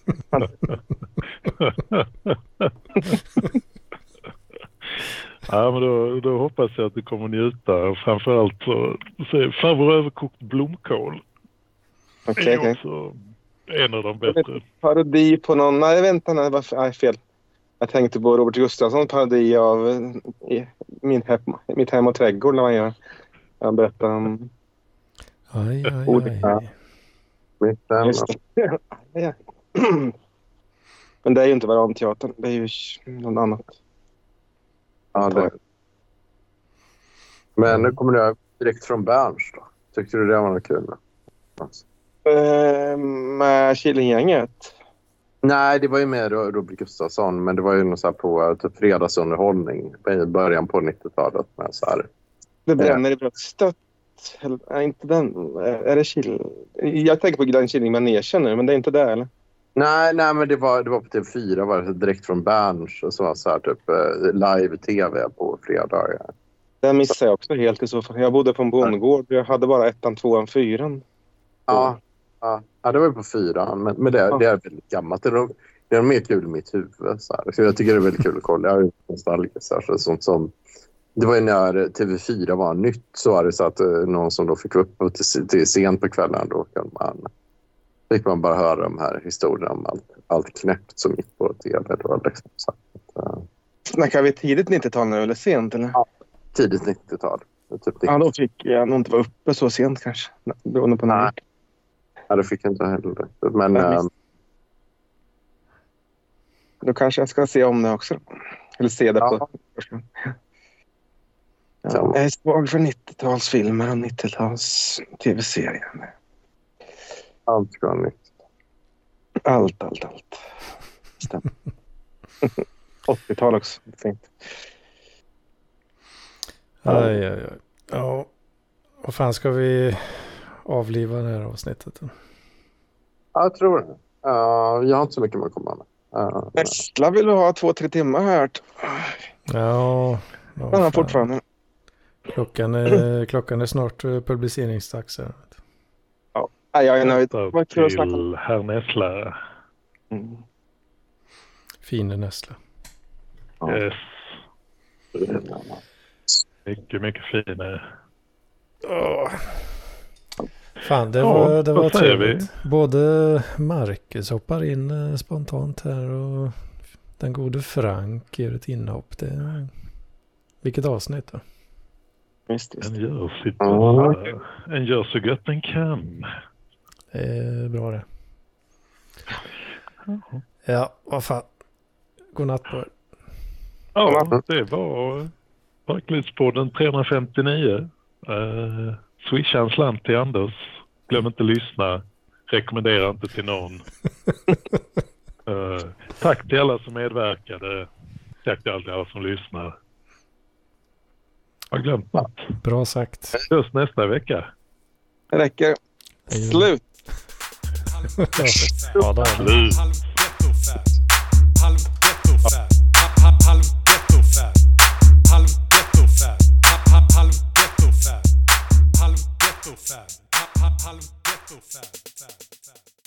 Ja, men då hoppas jag att du kommer njuta. Framförallt så farbror överkokt blomkål. Okej. Det är också en av de bättre. Parodi på någon... Nej, vänta, nej, fel. Jag tänkte på Robert Gustafsson, parodi av mitt hem och trädgård när man gör. Jag berättar om... Aj. Men det är ju inte Varanteatern, det är ju något annat. Ja, det. Men nu kommer det direkt från Berns då. Tyckte du det var något kul? Med Killinggänget? Nej, det var ju med Robert Gustafsson, men det var ju något så här på typ fredagsunderhållning i början på 90-talet med så här. Det bränner i bröstet. Nej, inte den. Är det Jag tänker på Glenn Killing man erkänner, men det är inte det, eller? Nej, men det var på TV4, var det direkt från Berns och så här typ live-tv på fredagar. Den missade jag också helt i så fall. Jag bodde på en bondgård. Jag hade bara 1, 2, 4. Ja, det var ju på 4. Men det är väldigt gammalt. Det är mer kul i mitt huvud. Så här. Så jag tycker det är väldigt kul att kolla. Jag är ju nostalgisk. Sånt som... Det var ju när TV4 var nytt, så var det så att någon som då fick upp till sent på kvällen, då fick man bara höra de här historierna om allt knäppt som gick på TV. Då, liksom. Så att, snackar vi tidigt 90-tal nu eller sent? Eller? Ja, tidigt 90-tal. Typ ja, då fick jag nog inte vara uppe så sent kanske. Beroende på när. Ja, det fick jag inte heller. Men... då kanske jag ska se om det också. Eller se det på... Ja, jag är svag för 90-talsfilmer och 90-tals tv-serier. Allt ska vara nytt. Allt. Stämmer. 80-tal också. Fint. Aj. Ja, vad fan ska vi avliva det här avsnittet då? Jag tror det. Jag har inte så mycket med att komma med. Nästla vill vi ha 2-3 timmar här. Ja. Men fortfarande. Klockan är snart publiceringsdags här. Ja, jag är nöjd. Vad kul att snacka till herr Nässla. Fine Nässla. Yes. Mycket finare. Fan, det var trevligt. Både Marcus hoppar in spontant här och den gode Frank gör ett inhopp. Vilket avsnitt då? Visst. En gör så gott den kan. Det är bra det. Ja, vad fan. Godnatt på er. Ja, det var Parklivspodden 359. Swisha en slant till Anders. Glöm inte lyssna. Rekommendera inte till någon. Tack till alla som medverkade. Tack till alla som lyssnar. Jag har glömt något. Bra sagt. Just nästa vecka. Det räcker. Slut. Ja, då. Slut.